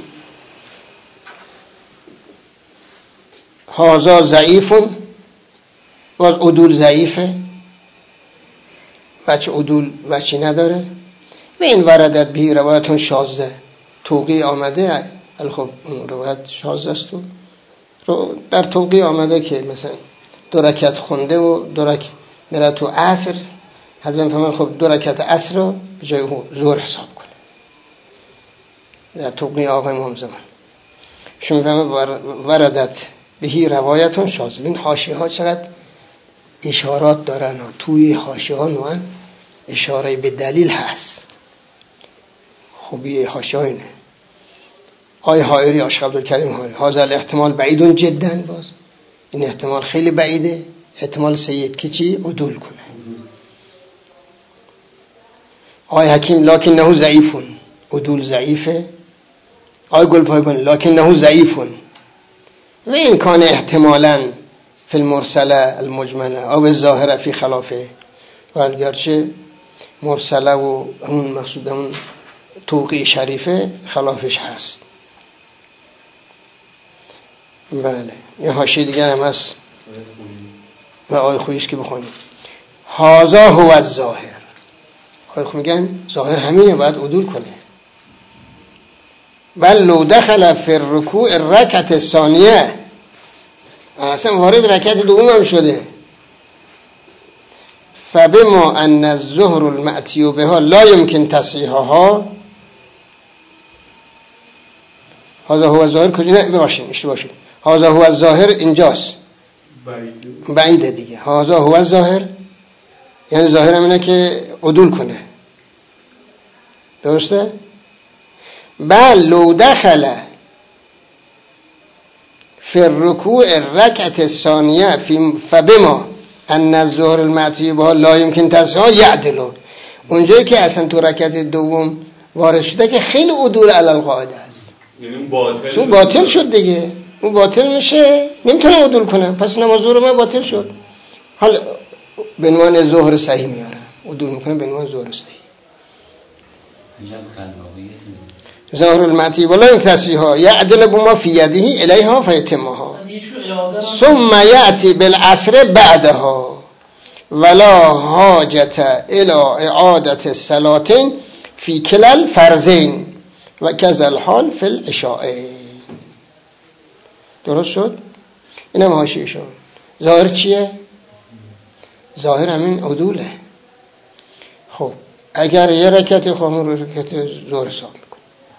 S1: هازا ضعیفون، باز عدول ضعیفه، وچه عدول وچه نداره. و این وردت بهی روایتون شازده، توقیع آمده. خب روایت شازده است و در توقیع آمده که مثلا 2 رکعت خونده و 2 رکعت میره تو عصر، حضرت فرمان خب 2 رکعت عصر رو به جای ظهر حساب کنه. در توقیع آقای امام زمان شما فهمه وردت بهی روایتون شازده. این حاشیه ها چقدر اشارات دارن، توی حاشیه ها نوعا اشاره به دلیل هست. خوبی حاشیه ها اینه. آی حائری عاشق عبدالکریم حائری هذا الاحتمال بعیدون جدا، باز این احتمال خیلی بعیده، احتمال سید که چی؟ عدول کنه. آی حکیم لکنه ضعیفون، عدول ضعیفه. آی گلپایگان لکنه ضعیفون و این کان احتمالاً فی المرسله المجمله او الظاهره فی خلافه، و اگرچه مرسله و همون مقصود همون توقیع شریفه خلافش هست. بله یه حاشیه دیگر هم هست و آیه خویش که بخونیم. هازا هو الظاهر، آیه خو میگن ظاهر همینه، باید عدول کنه. بل لو دخل فی الرکوع الرکعت الثانیه، اصلا وارد رکعت دوم هم شده. فبما ان الظهر المأتی بها لا يمكن تصحیحها، هذا هو الظاهر کجا؟ نه ببخشید اشتباه شد. هذا هو الظاهر اینجاست، بعیده دیگه. هذا هو الظاهر یعنی ظاهر همینه که عدول کنه، درسته؟ بل لو دخل فی الرکوع الرکعت الثانیه فبما ان الظهر المأتی بها لا يمكن تصحیحها یعدل، اونجایی که اصلا تو رکعت دوم وارد شده که خیلی عدول علی القاعده است،
S2: یعنی باطل
S1: اون باطل شد دیگه، اون باطل میشه، نمیتونه عدول کنه، پس نماز ظهر ما باطل شد. حالا به عنوان ظهر صحیح میاره، عدول میکنه به عنوان ظهر صحیح. ظهر المأتی ولا يكتسيها يعدل بما في يده إليها فيتمها ثم يأتي بالعصر بعدها ولا حاجة إلى إعادة الصلاة في كلا الفرضين وكذا الحال في العشاء. درست شد؟ اینم حاشیه شد. ظاهر چیه؟ ظاهر همین عدوله. خب اگر یه رکعت خامون رو رکعت ظهر حساب میکنه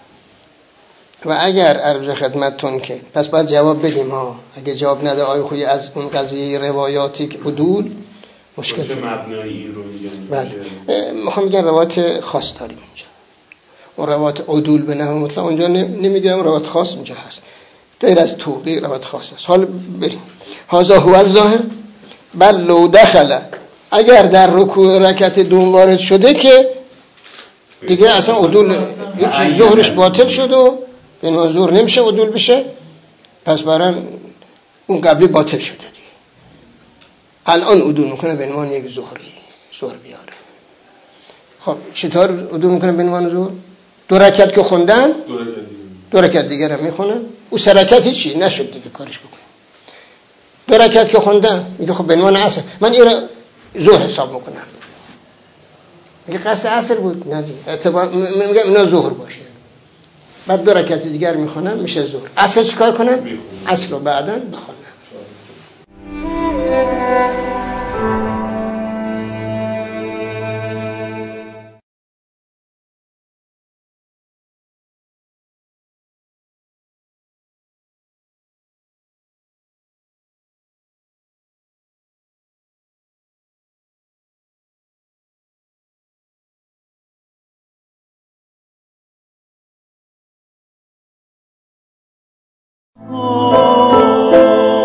S1: و اگر عرض خدمتتون که پس باید جواب بدیم ها، اگه جواب نده آیه خویی از اون قضیه روایاتی که عدول مشکل
S2: چه مبنایی این رو میگن؟
S1: بله میخوام میگن روایات خاص داریم اینجا، اون روایات عدول به نحو مطلق اونجا نمیگم، روایات خاص اینجا هست، غیر از توقیع روایات خاص هست. حالا بریم. هذا هو الظاهر بل لو دخل، اگر در رکوع رکعت دوم وارد شده که دیگه اصلا عدول هیچ ظهرش باطل شد و به عنوان ظهر نمیشه عدول بشه، پس برای اون قبلی باطل شده دیگه. الان عدول میکنه به عنوان یک ظهر بیاره. خب چطور عدول میکنه به عنوان ظهر؟ 2 رکعت که خوندن 2 رکعت دیگه هم میخونن، او 3 رکعت هیچی نشد دیگه کارش بکنه. 2 رکعت که خوندن میگه خب به عنوان عصر من این رو ظهر حساب میکنم. میگه قصد عصر بود، نه دیگه اعتبار میگم اینا ظهر باشه. بعد 2 رکعت دیگر میخونم میشه ظهر. عصر چیکار کنم؟ عصر رو بعداً بخونم.
S7: Oh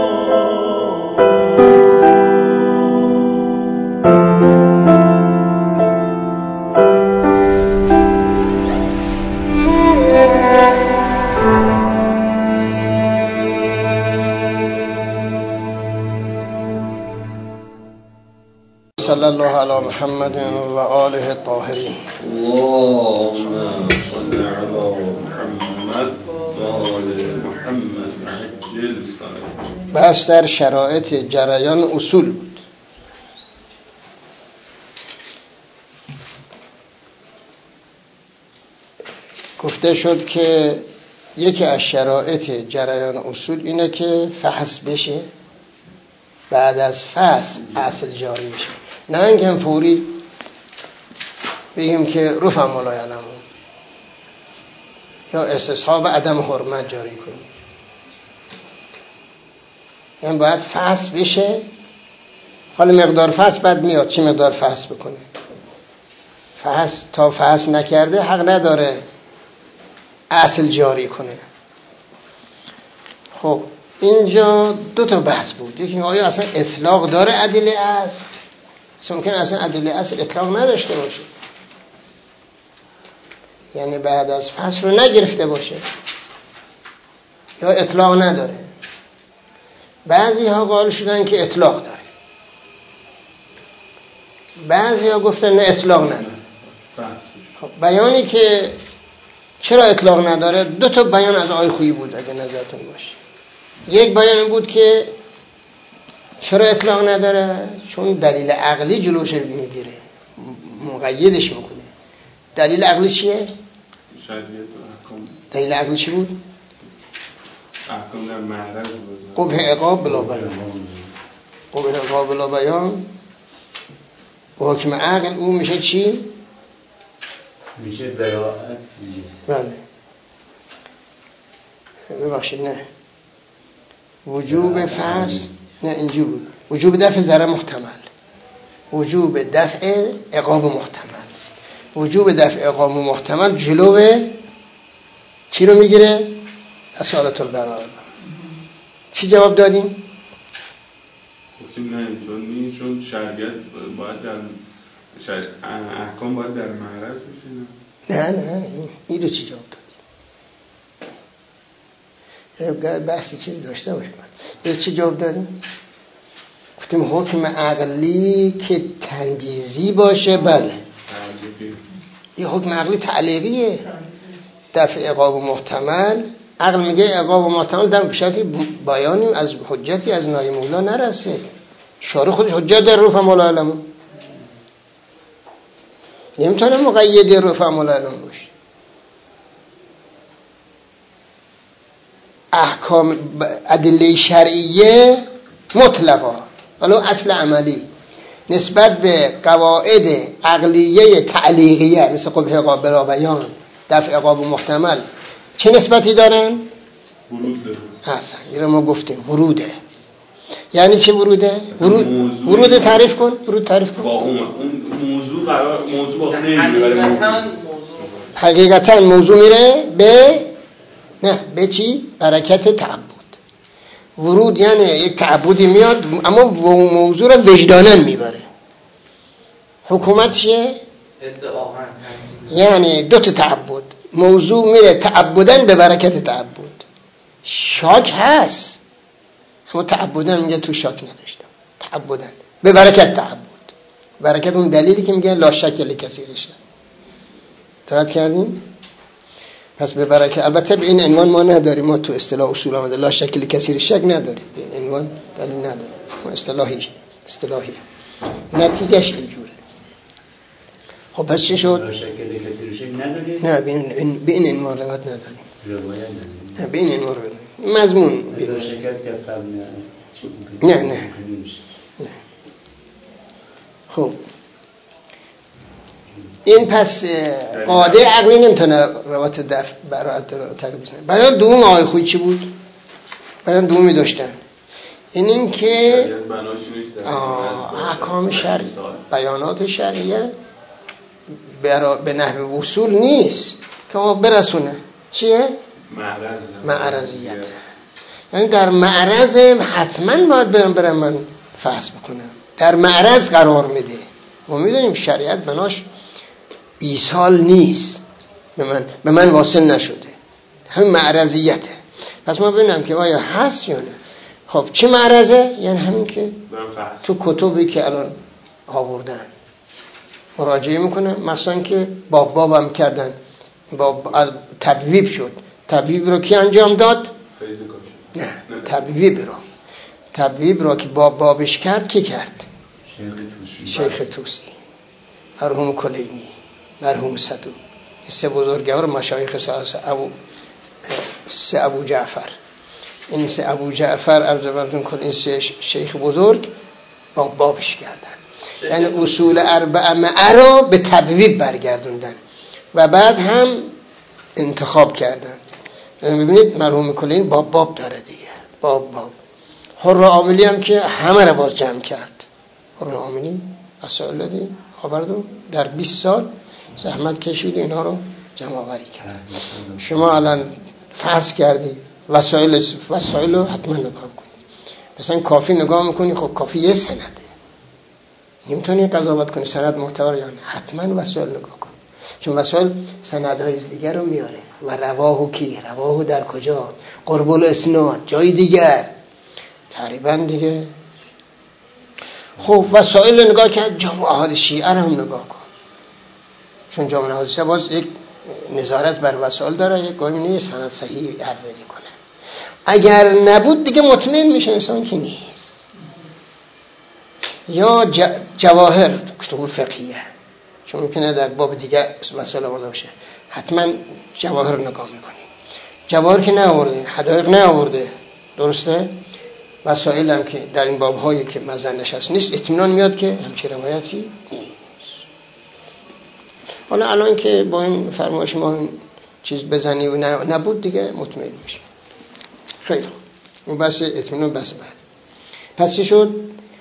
S1: الله علی محمد و آله الطاهرین.
S2: اللهم صل علی محمد و آل محمد عجل صلاة.
S1: بس در شرایط جریان اصول بود. گفته شد که یکی از شرایط جریان اصول اینه که فحص بشه، بعد از فحص اصل جاری بشه، نه اینکه فوری بگیم که رفع لا یعلمون یا استصحاب عدم حرمت جاری کنیم. یعنی باید فحص بشه. حالا مقدار فحص بعد میاد چی مقدار فحص بکنه. فحص تا فحص نکرده حق نداره اصل جاری کنه. خب اینجا دو تا بحث بود. یکی آیا اصلا اطلاق داره ادله اصل؟ اصلا ممکنه اصلا ادله اصل اطلاق نداشته باشه، یعنی بعد از فحص رو نگرفته باشه یا اطلاق نداره. بعضی ها قائل شدن که اطلاق داره، بعضی ها گفتن نه اطلاق نداره. خب بیانی که چرا اطلاق نداره، دو تا بیان از آقای خویی بود اگه نظرتون باشه. یک بیان بود که چرا اطلاق نداره، چون دلیل عقلی جلوش میگیره، مقیدش میکنه. دلیل عقلی چیه؟ دلیل عقلی چی بود؟
S2: احکام در معرض بود.
S1: قبح عقاب بلا بیان. قبح عقاب بلا بیان با حکم عقل او میشه چی؟
S4: میشه براءت.
S1: بله ببخشید نه، وجوب فحص نه اینجور بود، وجوب دفع ضرر محتمل، وجوب دفع عقاب محتمل. وجوب دفع عقاب محتمل جلوه چی رو میگیره؟ اصالت البراءه. چی جواب دادیم؟
S2: گفتیم نه اینطور چون شریعت باید در احکام باید در معرض بشه.
S1: نه این رو چی جواب دادیم؟ بحثی چیز داشته باشم. این چی جواب دادیم؟ گفتیم حکم عقلی که تنجیزی باشه بله، یه حکم عقلی تعلیقیه. دفع عقاب محتمل، عقل میگه عقاب محتمل در بشرطی بیانی از حجتی از نای مولا نرسه. شارع خودش حجت در رفع ما لا یعلمون، نمیتونه مقید رفع ما لا یعلمون باشه. احکام ادله شرعیه مطلقا ولو اصل عملی نسبت به قواعد عقلیه تعلیقیه مثل قبح عقاب بلا بیان، دفع عقاب محتمل چه نسبتی دارن؟
S2: ورود داره.
S1: اصلا این رو ما گفتیم وروده. یعنی چه وروده؟ ورود تعریف کن. ورود تعریف کن.
S2: با اون موضوع قرار موضوع با
S1: حقیقتا موضوع میره به نه به چی؟ برکت تعبد. ورود یعنی یک تعبدی میاد اما موضوع رو وجداناً میبره. حکومت چیه؟ یعنی دو تا تعبد، موضوع میره تعبداً به برکت تعبد. شاک هست اما تعبداً میگه تو شاک نداشتم، تعبداً به برکت تعبد. برکت اون دلیلی که میگه لا شک لکثیرش. توجه کردین؟ پس به برکت. البته به این عنوان ما نداریم، ما تو اصطلاح اصول آمده لا شک لکثیر شک نداریم، این عنوان دلیل نداره، ما اصطلاحی نتیجهش اینجوره. خب پس چه شد؟
S4: لا شک لکثیر شک نداریم؟
S1: نه به این عنوان روایت نداریم.
S4: روایت نداریم.
S1: نه به این عنوان مضمون
S4: لا شک که
S1: نه. خب این پس قاعده عقلی نمیتونه روایت دفع برات تقریبا بزنه. بیان دوم آقای خویی چی بود؟ بیان دومی داشتن این که احکام شرعی، بیانات شرعیه به نحو وصول نیست که ما برسونه چیه؟ معرضیت. یعنی در معرض حتما باید برم من فحص بکنم، در معرض قرار میده. ما میدونیم شریعت بناش ایصال نیست، به من واصل نشده، همین معرضیته. پس ما ببینم که آیا هست یا نه. خب چه معرضه؟ یعنی همین که تو کتبی که الان آوردن. مراجعه میکنه مثلا که بابم کردن، باب تبویب شد. تبویب رو کی انجام داد؟ نه، تبویب رو که بابش کرد کی کرد؟ شیخ توسی، مرحوم کلینی، مرحوم صدوق. سه بزرگوار مشایخ سه ابو جعفر. این سه ابو جعفر عرض بردون کن، این سه شیخ بزرگ بابش کردن. یعنی اصول اربعه معه را به تبویب برگردوندن و بعد هم انتخاب کردن. ببینید مرحوم کلینی باب داره دیگه، باب حر عاملی هم که همه را باز جمع کرد. حر عاملی مسائل دادی آوردو در 20 سال زحمت کشید اینا رو جمع آوری کرد. شما الان فرض کردی وسایل رو حتما نگاه کنید. مثلا کافی نگاه میکنی، خب کافی یه سنده، نمیتونی قضاوت کنی سند معتبر یا نه، حتما وسایل نگاه کن، چون وسایل سندهای دیگر رو میاره و رواه کی، رواه در کجا، قرب الاسناد جای دیگر تقریبا دیگه. خب وسایل نگاه کرد، جامع احادیث شیعه رو هم نگاه کن، چون جامع احادیث باز یک نظارت بر وسایل داره، یک گاهی سند صحیح عرضه میکنه. اگر نبود دیگه مطمئن میشه انسان که نیست. یا جواهر کتب فقهیه، چون ممکنه در باب دیگه وسایل آورده باشه، حتما جواهر نگاه میکنیم. جواهر که نه آورده، حدایق نه آورده، درسته؟ وسایل هم که در این باب‌هایی که مزن نشست نیست، اطمینان میاد که همچین روایتی نیست. حالا الان که با این فرمایش ما این چیز بزنی و نبود دیگه مطمئن میشه. خیلی خوب، اون بس اطمینان بس بعد. پس چی شد؟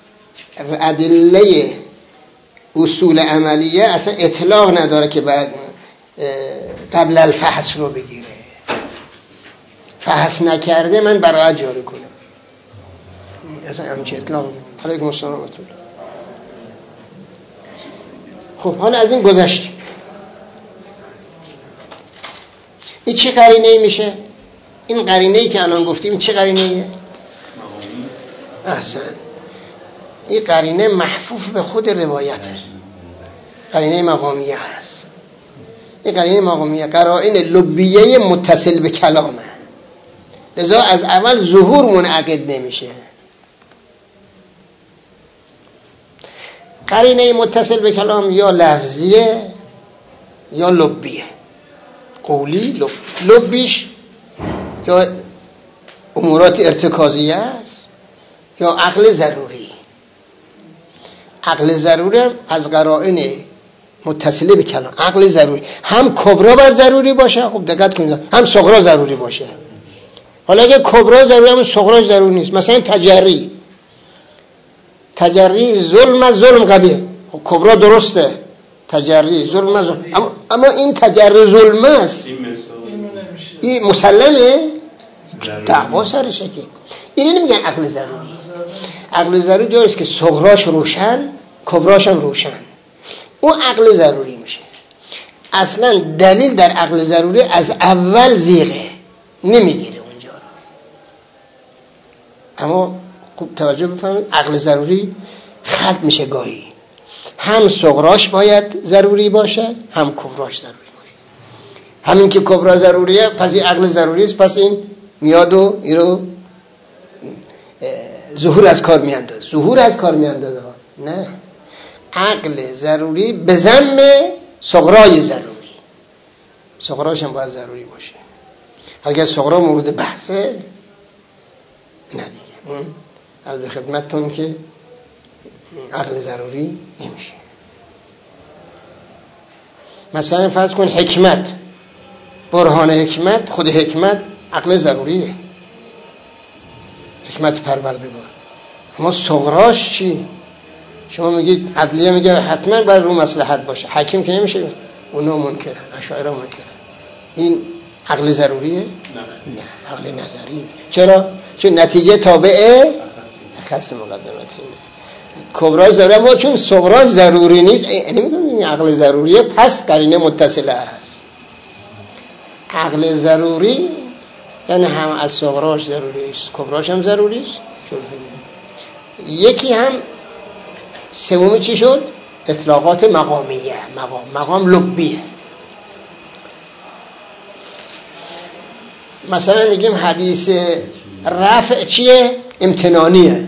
S1: ادله اصول عملیه اصلا اطلاق نداره که بعد قبل الفحص رو بگیره. فحص نکرده من براءت جاری کنم، اصلا همچه اطلاق نداره. علیکم السلام و رحمت الله. خب حالا از این گذشتیم. این چه قرینه‌ای میشه؟ این قرینه‌ای که الان گفتیم چه قرینه‌ایه؟ احسن، این قرینه محفوف به خود روایته، قرینه مقامیه هست. این قرینه مقامیه قرائن لبیه متصل به کلامه، لذا از اول ظهور منعقد نمیشه. قرینه متصل به کلام یا لفظیه یا لبیه، قولی لبیش یا امورات ارتکازیه است یا عقل ضروری. عقل ضروری از قرائن متصله به کلام، عقل ضروری هم کبرا باید ضروری باشه، خب دقت کنید، هم صغرا ضروری باشه. حالا اگه کبرا ضروری هم صغرا ضروری نیست، مثلا تجری ظلم قبیه، کبرا درسته، تجری ظلم اما این تجری ظلم است، این مسلمه دعوا سرشه که اینو نمیگن عقل ضروری. عقل ضروری جاییست که صغراش روشن کبراش هم روشن، اون عقل ضروری میشه. اصلا دلیل در عقل ضروری از اول زیغه، نمیگیره اونجا رو. اما خوب توجه بفرمایید، عقل ضروری خلط میشه گاهی، هم صغراش باید ضروری باشه هم کبراش ضروری باشه. همین که کبرا ضروریه پس این عقل ضروری است، پس این میاد و این رو ظهور از کار میاندازه. نه، عقل ضروری به ضمن صغرای ضروری، صغراش هم باید ضروری باشه. اگر صغرا مورد بحثه نه دیگه، اون از خدمتتون که عقل ضروری نمیشه. مثلا فرض کن حکمت، برهان حکمت، خود حکمت عقل ضروریه، حکمت پروردگار. اما صغراش چی؟ شما میگید عدلیه میگه حتما باید رو مصلحت باشه، حکیم که نمیشه، اونا منکرن، اشاعره منکرن. این عقل ضروریه؟ نه، عقل نظری. چرا؟ چون نتیجه تابعه خاص مقدماتی. کبرا ضروری، اما چون صغراش ضروری نیست، نمیدونم این عقل ضروریه، پس قرینه متصله است. عقل ضروری یعنی هم از صغراش ضروری است، کبراش هم ضروری است. یکی هم سومی چی شد؟ اطلاقات مقامیه. مقام لبیه. مثلا میگیم حدیث رفع چیه؟ امتنانیه.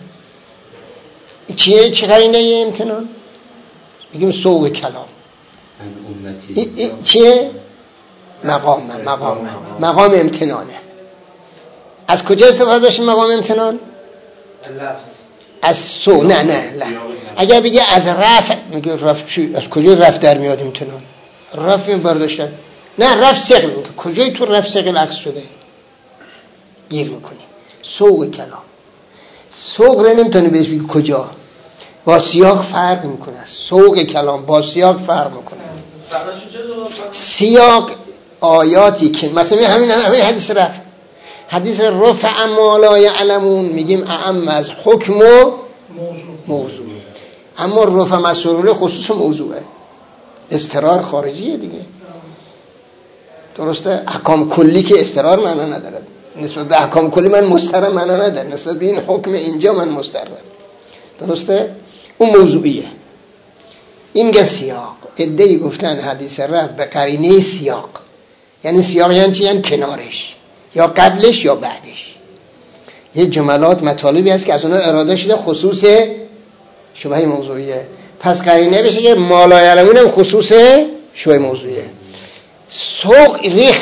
S1: چیه؟ چه قرینه امتنان؟ میگیم سوء کلام. چیه؟ مقام امتنانه. از کجا استفاده داشتیم مقام امتنان؟ از سو. نه اگر بگه از رفع، میگه رفع چی؟ از کجا رفع در میاد امتنان؟ رفع برداشتن. نه رفع ثقل. میگه کجای تو رفع ثقل عکس شده؟ گیر میکنی. سوء کلام. سوق نمیتونی بهش بگی کجا، با سیاق فرق میکنه. سوق کلام با سیاق فرق میکنه. سیاق آیاتی که مثلا همین حدیث رفع ما لا یعلمون، میگیم اعم از حکم و موضوع. اما رفع مسئوله خصوص موضوعه، استقرار خارجیه دیگه. درسته؟ احکام کلی که استقرار معنا نداره. نسبت به احکام کلی من مستقر معنا نداره، نسبت به این حکم اینجا من مستقر. درسته؟ اون موضوعیه. این میگه سیاق. ادعی گفتن حدیث رفع به قرینه سیاق. یعنی سیاق یعنی چی؟ یعنی کنارش، یا قبلش یا بعدش. یه جملات مطالبی هست که از اونها اراده شده خصوص شبهه موضوعیه. پس قرینه بشه که ما لا یعلمون هم خصوص شبهه موضوعیه. سوق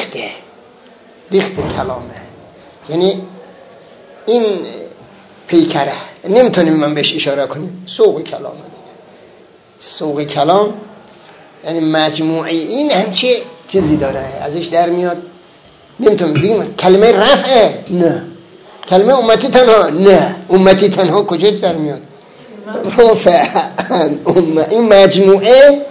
S1: ریخت کلامه. یعنی این پیکره نمیتونیم من بهش اشاره کنیم. سوق کلامه دیگه. سوق کلام یعنی مجموعه این همچه چیزی داره ازش در میاد. نمیتونم بگیم کلمه رفعه، نه. کلمه امتی تنها، نه. امتی تنها کجا در میاد؟ رفع این مجموعه.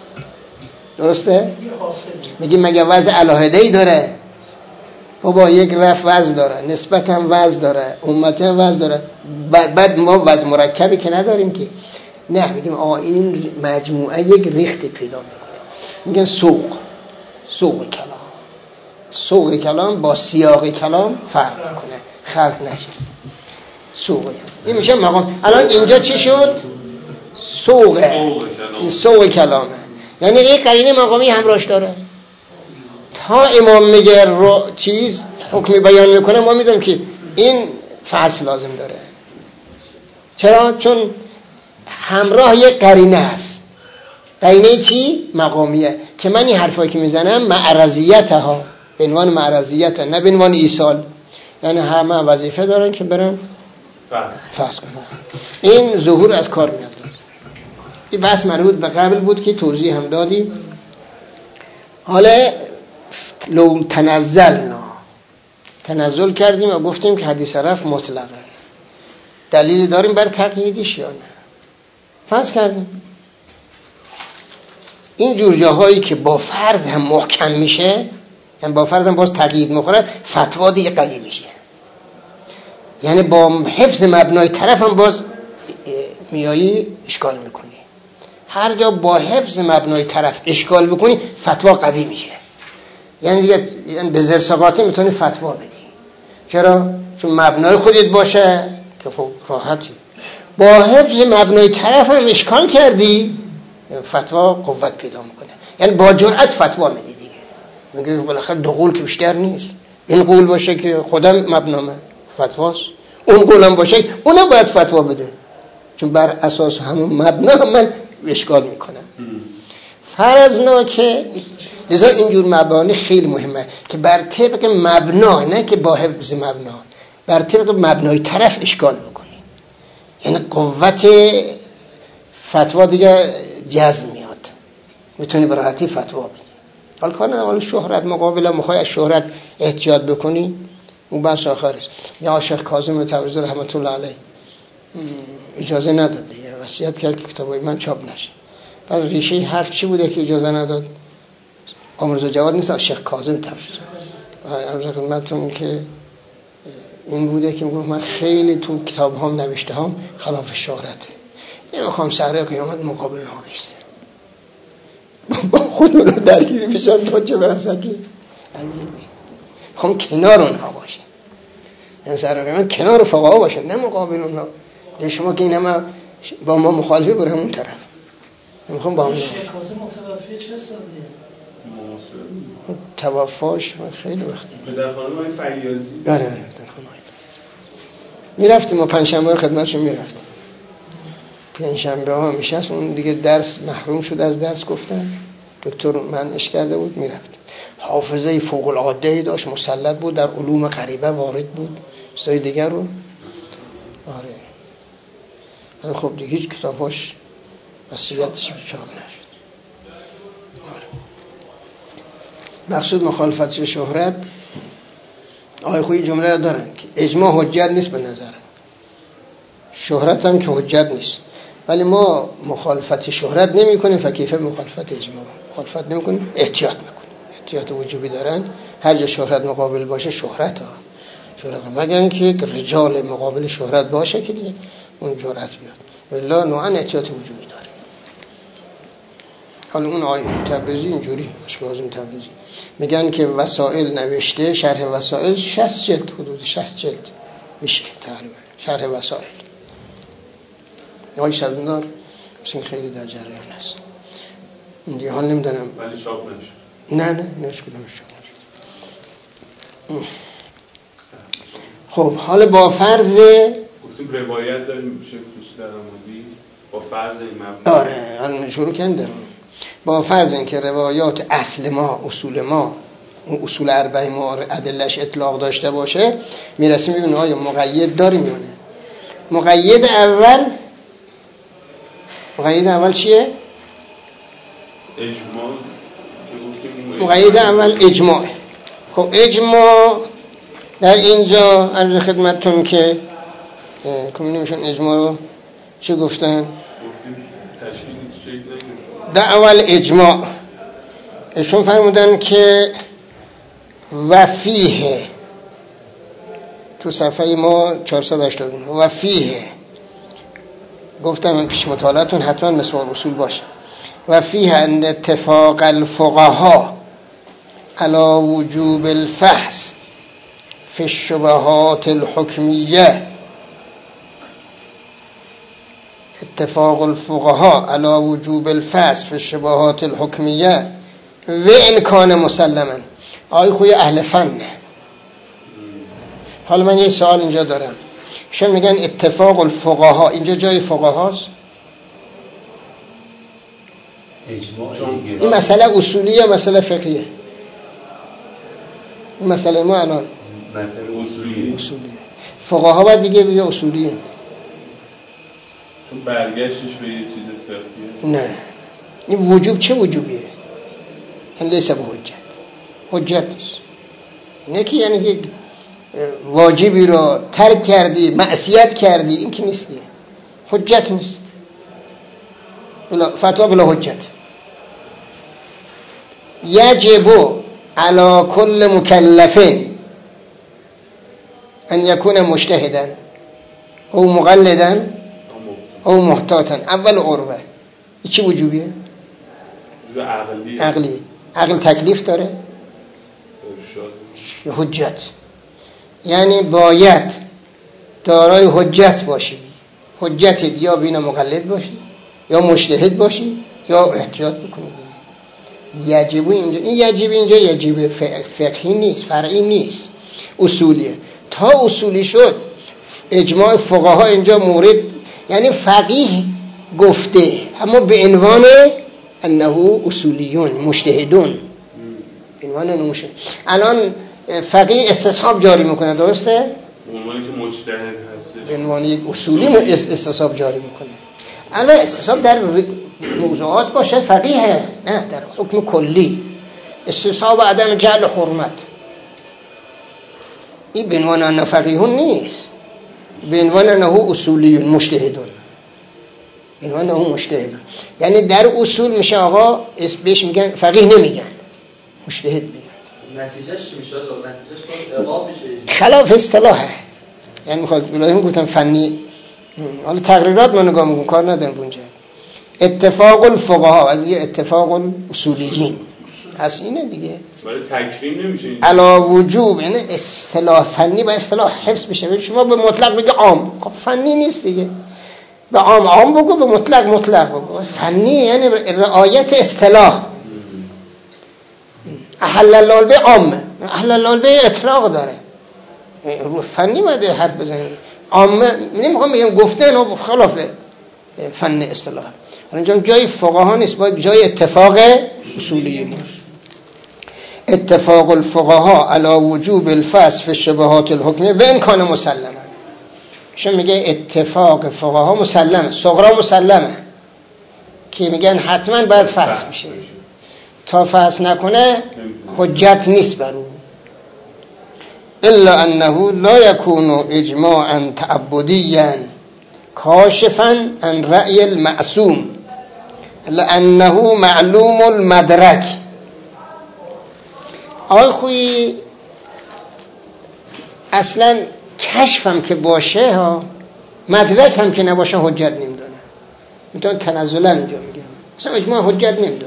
S1: درسته؟ میگیم مگه وضع علاهده‌ای داره؟ بابا یک رفع وضع داره، نسبت هم وضع داره، امتی هم وضع داره. بعد ما وضع مرکبی که نداریم که. نه، میگیم این مجموعه یک ریخت پیدا میکنه. میگن سوق کلام. سوق کلام با سیاق کلام فرق میکنه، خلط نشه. سوق این میشه مقام. الان اینجا چی شد؟ سوقه. این سوق کلامه. یعنی یک قرینه مقامی همراهش داره. تا امام میگه چیز حکمی بیان میکنه ما میدونیم که این فصل لازم داره. چرا؟ چون همراه یک قرینه است. قرینه چی؟ مقامیه. که من این حرفایی که میزنم معرضیت ها، به عنوان معرضیت، نه به عنوان ایصال. یعنی همه وظیفه دارن که برن فصل کنن. این ظهور از کار میاد. این بحث مربوط به قبل بود که توضیح هم دادیم. حالا لو تنزل کردیم و گفتیم که حدیث رفع مطلقه. دلیلی داریم بر تقییدش یا نه؟ فرض کردیم این جور جاهایی که با فرض هم محکم میشه، یعنی با فرض هم باز تقیید میخوره، فتوا دیگه قوی میشه. یعنی با حفظ مبنای طرف هم باز میایی اشکال میکنی. هر جا با حفظ مبنای طرف اشکال بکنی فتوا قوی میشه. یعنی به زرسقاطی میتونی فتوا بدی. چرا؟ چون مبنای خودت باشه که خب راحتی. با حفظ مبنای طرف هم اشکال کردی فتوا قوت پیدا میکنه. یعنی با جرأت فتوا میدی دیگه. میگه بالاخره دو قول که بیشتر نیست. این قول باشه که خودم مبنامه فتواست، اون قولم باشه اونم باید فتوا بده، چون بر اساس همون مبنا من اشکال میکنم. فرضنا که لذا اینجور مبانی خیلی مهمه که بر طبق مبنا، نه که با حفظ مبنا، بر طبق مبنای طرف اشکال بکنی. یعنی قوت فتوا دیگه جزم میاد، میتونی به راحتی فتوا بدی. حال کار نه، حالا شهرت مقابل مخوای از شهرت احتیاط بکنی اون بحث آخرش. یا شیخ کاظم تبریزی رحمت الله علیه اجازه نداد دیگه، وصیت کرد که کتابای من چاپ نشه. بعد ریشه حرف چی بوده که اجازه نداد؟ آمرزا جواد نیست، شیخ کاظم تبریزی. عرض خدمتتون که این بوده که میگم من خیلی تو کتاب هم نوشته هم خلاف شهرته، نمیخوام سر قیامت مقابل ها بیسته با خودمون رو درگیر بشم تا چه برسه که میخوام کنار اونها باشه. یعنی سر قیامت کنار فقها باشه، نه مقابل اونها. شما که این همه با ما مخالفه بره همون طرف. میخوام با هم
S3: شیخ حسین متوفی چه سالیه؟
S1: توفاش خیلی وقتی
S2: پدرخانه های فیاضی.
S1: آره پدرخانه های میرفتیم ما پنجشنبه خدمتشون میرفتیم. پنجشنبه ها میشست اون دیگه درس محروم شد از درس گفتن دکتر منعش کرده بود میرفتیم. حافظه فوق العاده داشت مسلط بود در علوم غریبه وارد بود چیزای دیگر رو آره خب دیگه هیچ کتاباش وصیتش چاپ نشد. آره. مقصود مخالفت شهرت آقای خویی جمله را دارن که اجماع حجت نیست به نظر شهرت هم که حجت نیست ولی ما مخالفت شهرت نمی کنیم فکیفه مخالفت اجماع مخالفت نمی کنیم احتیاط میکنیم احتیاط وجوبی دارن هر جا شهرت مقابل باشه شهرت مگر اینکه رجال مقابل شهرت باشه که دیگه اون جرأت بیاد الا نوعا احتیاط وجوبی داره. حالا اون آیه تبریزی اینجوری اشکازم تبریزی میگن که وسائل نوشته شرح وسائل 60 جلد حدود 60 جلد میشه تقریبا شرح وسائل آیه شدوندار مثل خیلی در جریان هست این دیگه حال نمیدونم
S2: ولی چاپ نشد.
S1: نه نشکلمش چاپ نشد. خب حالا با فرض
S2: گفتیم روایت داریم میشه توش در آمدی با فرض این مبنی
S1: آره الان شروع کردن با فرض اینکه روایات اصل ما اصول ما اون اصول اربعه ما ادلش اطلاق داشته باشه میرسیم ببینیم آیا مقید داریم یا نه. مقید اول چیه؟
S2: اجماع.
S1: مقید اول اجماع. خب اجماع در اینجا عرض خدمتتون که کمینیشون اجماع رو چی گفتن؟ در اول اجماع ایشون فرمودن که وفیه تو صفحه ما 489 وفیه گفتم من پیش مطالعتون حتما مسوار اصول باشه وفیه ان اتفاق الفقهاء على وجوب الفحص في الشبهات الحكمية اتفاق الفقهاء على وجوب الفحص في الشبهات الحكمية وإن كان مسلما آقای خوی اهل فن. حالا من یه سوال اینجا دارم شما میگن اتفاق الفقهاء اینجا جای فقهاست؟ این مسئله اصولی یا مسئله فقهیه؟ این مسئله ما الان
S4: مسئله اصولیه.
S1: فقها باید بگه اصولیه
S2: چون برگشتش به یه چیز فقهیه.
S1: نه این وجوب چه وجوبیه؟ این لیس به حجت نیست. اینه که یعنی که واجبی رو ترک کردی معصیت کردی این که نیستی حجت نیست فتوا بلا حجت. یجب علی کل مکلف ان یکون مجتهدا او مقلدا او محتاطا اول عربه این چی وجوبیه؟ عقلی. عقل تکلیف داره یا حجت یعنی باید دارای حجت باشی حجت یا بین مقلد باشی یا مجتهد باشی یا احتیاط بکنی. یجب اینجا این یجب اینجا یجب فقهی نیست فرعی نیست اصولیه. تا اصولی شد اجماع فقها اینجا مورد یعنی فقیه گفته اما به عنوان انه اصولیون مجتهدون عنوان انه مجتهد. الان فقیه استصحاب جاری میکنه درسته؟
S2: به عنوانی که مجتهد هست
S1: به عنوان یک اصولی استصحاب جاری میکنه. الان استصحاب در موضوعات باشه فقیه نه در حکم کلی استصحاب عدم جعل حرمت این به عنوان انه فقیهون نیست به عنوان انه اصولیون مجتهدون به عنوان انه مجتهدون یعنی در اصول میشه آقا بهش میگن فقیه نمیگن مجتهد میگن.
S5: نتیجهش چی میشه؟ نتیجهش اقام میشه
S1: خلاف اصطلاحه یعنی میخواد الهی گفتم فنی حالا تقریرات من نگاه میکنم کار ندارم اونجا. اتفاق الفقها اتفاق الاصولیین پس اینه دیگه
S2: ولی تکریم نمیشه
S1: علا وجوب یعنی اصطلاح فنی با اصطلاح حفظ بشه. شما به مطلق بگه عام خب فنی نیست دیگه به عام عام بگو، به مطلق مطلق بگو. فنی یعنی رعایت اصطلاح. احل الله البیع عامه، احل الله البیع اطلاق داره. رو فنی باید حرف بزنیم. عامه نمیخوام بگم گفتن و خلاف فن اصطلاح. اینجا جای فقها نیست، باید جای اتفاق اصولی ماست. اتفاق الفقها علی وجوب الفصل فی شبهات الحکم و امکان مسلمه. چون میگه اتفاق فقها مسلمه، صغرا مسلمه که میگن حتما باید فصل بشه، تا فصل نکنه حجت نیست بر او. الا انه لا يكون اجماعا تعبديا کاشفا عن رأی المعصوم لانه معلوم المدرک. آقای خویی اصلا کشف هم که باشه ها، مدرک هم که نباشه حجت نمیدونه. میتونه تنزلا اینجا میگه اصلا اجماع حجت نمیدونه.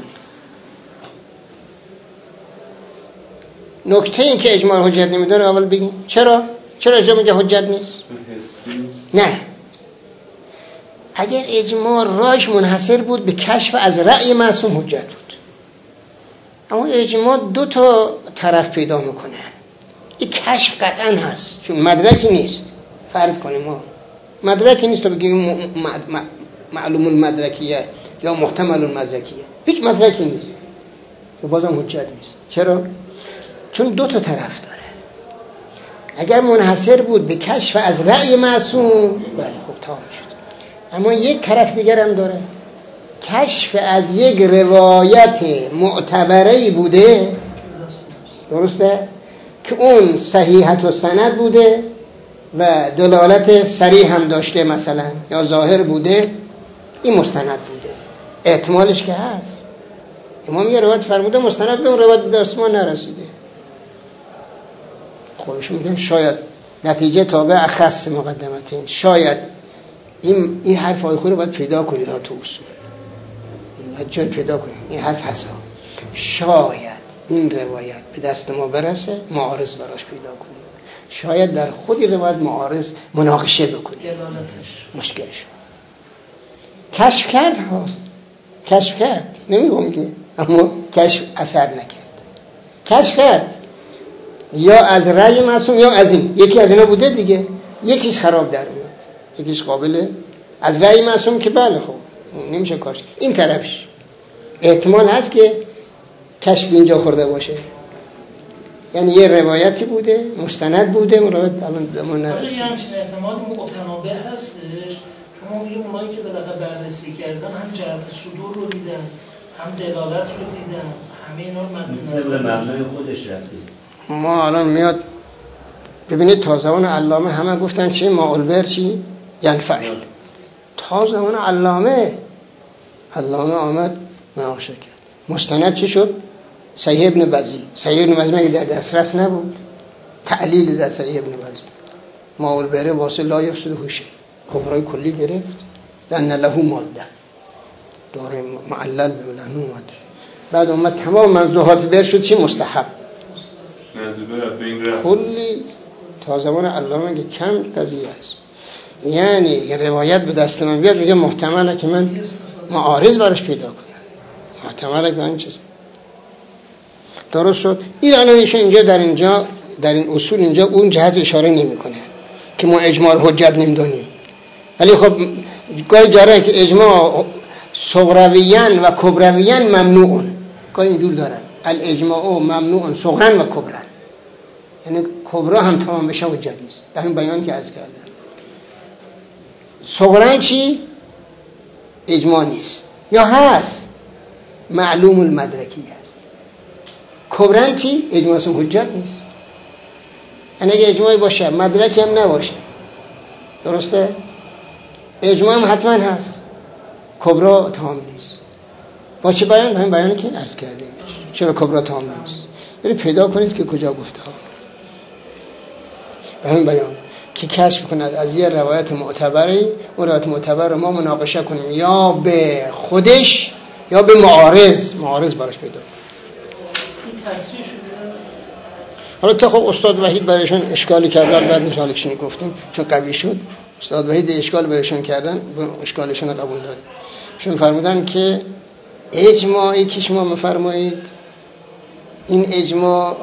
S1: نکته این که اجماع حجت نمیدونه اول بگیم چرا اجماع میگه حجت نیست؟ نه، اگر اجماع راش منحصر بود به کشف از رأی معصوم حجت بود. اما اجماع دو تا طرف پیدا میکنه. این کشف قطعا هست چون مدرکی نیست. فرض کنیم ما مدرکی نیست تا بگیم معلوم المدرکیه یا محتمل المدرکیه، هیچ مدرکی نیست، بازم حجت نیست. چرا؟ چون دو تا طرف داره. اگر منحصر بود به کشف از رأی معصوم بله خب تمام شد. اما یک طرف دیگر هم داره، کشف از یک روایت معتبری بوده، درسته؟ که اون صحیحت و سند بوده و دلالت صریح هم داشته مثلا یا ظاهر بوده، این مستند بوده. احتمالش که هست. امام یه روایت فرموده مستند به اون روایت دست ما نرسیده. خودش میگن شاید نتیجه تابع اخص مقدمتین، شاید این حرف آقای خویی رو باید پیدا کنید ها تو اصول، جای پیدا کنید این حرف هست. شاید این روایت به دست ما برسه معارض براش پیدا کنید، شاید در خودی روایت معارض مناقشه بکنید، مشکلش کشف کرد ها، کشف کرد نمیگم که، اما کشف اثر نکرد. کشف کرد یا از رأی معصوم یا از این، یکی از اینا بوده دیگه، یکیش خراب در میاد، یکیش قابله. از رأی معصوم که بله خب نمیشه کارش. این طرفش احتمال هست که کشف اینجا خورده باشه، یعنی یه روایتی بوده مستند بوده روایت الان ما نرسید.
S3: یعنی همچین احتمال متنابه هستش. شما میگه اونایی که بالاخره بررسی کردن هم جهت صدور رو دیدن، هم دلالت رو دیدن، همه اینا رو مد نظر
S4: به مبنای خودش رفتید.
S1: ما الان میاد ببینید تا زمان علامه همه گفتن چی؟ معالبر چی؟ ینفعل. تا زمان علامه آمد مناقشه کرد. مستند چی شد؟ صحیح ابن بزی. صحیح ابن بزی مگه در دسترس نبود؟ تعلیل در صحیح ابن بزی. معالبر واسه لا یفسد هوشه کبرای کلی گرفت، لأن له ماده داره معلل به له ماده. بعد اومد تمام منزوحات بر شد چی؟ مستحب. کلی تا زمان علامه میگه کم قضیه است. یعنی یه روایت به دست من بیاد میگه محتمله که من معارض براش پیدا کنم، محتمله که من چیز درست شد. این الان اینجا در این اصول اینجا اون جهت اشاره نمیکنه که ما اجماع حجت نمیدونیم، ولی خب گاهی داره که اجماع صغرویان و کبرویان ممنوعن، گاهی اینجور دارن الاجماع ممنوعن صغرا و کبرا، یعنی کبرا هم تمام بشه حجت نیست. در این بیان که عرض کردم صغرا چی؟ اجماع نیست یا هست معلوم المدرکی هست. کبرا چی؟ اجماع اصلا حجت نیست. یعنی اگه اجماعی باشه مدرکی هم نباشه، درسته؟ اجماع هم حتما هست، کبرا تمام نیست. با چه بیان؟ با این بیانی که عرض کردیم. چرا کبرا تمام نیست؟ یعنی پیدا کنید که کجا گفته ها. به همین بیان که کشف کند از یه روایت معتبری، اون روایت معتبر رو ما مناقشه کنیم یا به خودش یا به معارض براش پیدا کنیم.
S3: این تصریح شده.
S1: حالا تا خب استاد وحید برایشون اشکالی کردن، بعد مثال کشنی گفتیم چون قوی شد استاد وحید اشکال برشون کردن، اشکالشون رو قبول داریم. شون فرمودن که اجماعی که شما میفرمایید این اجماع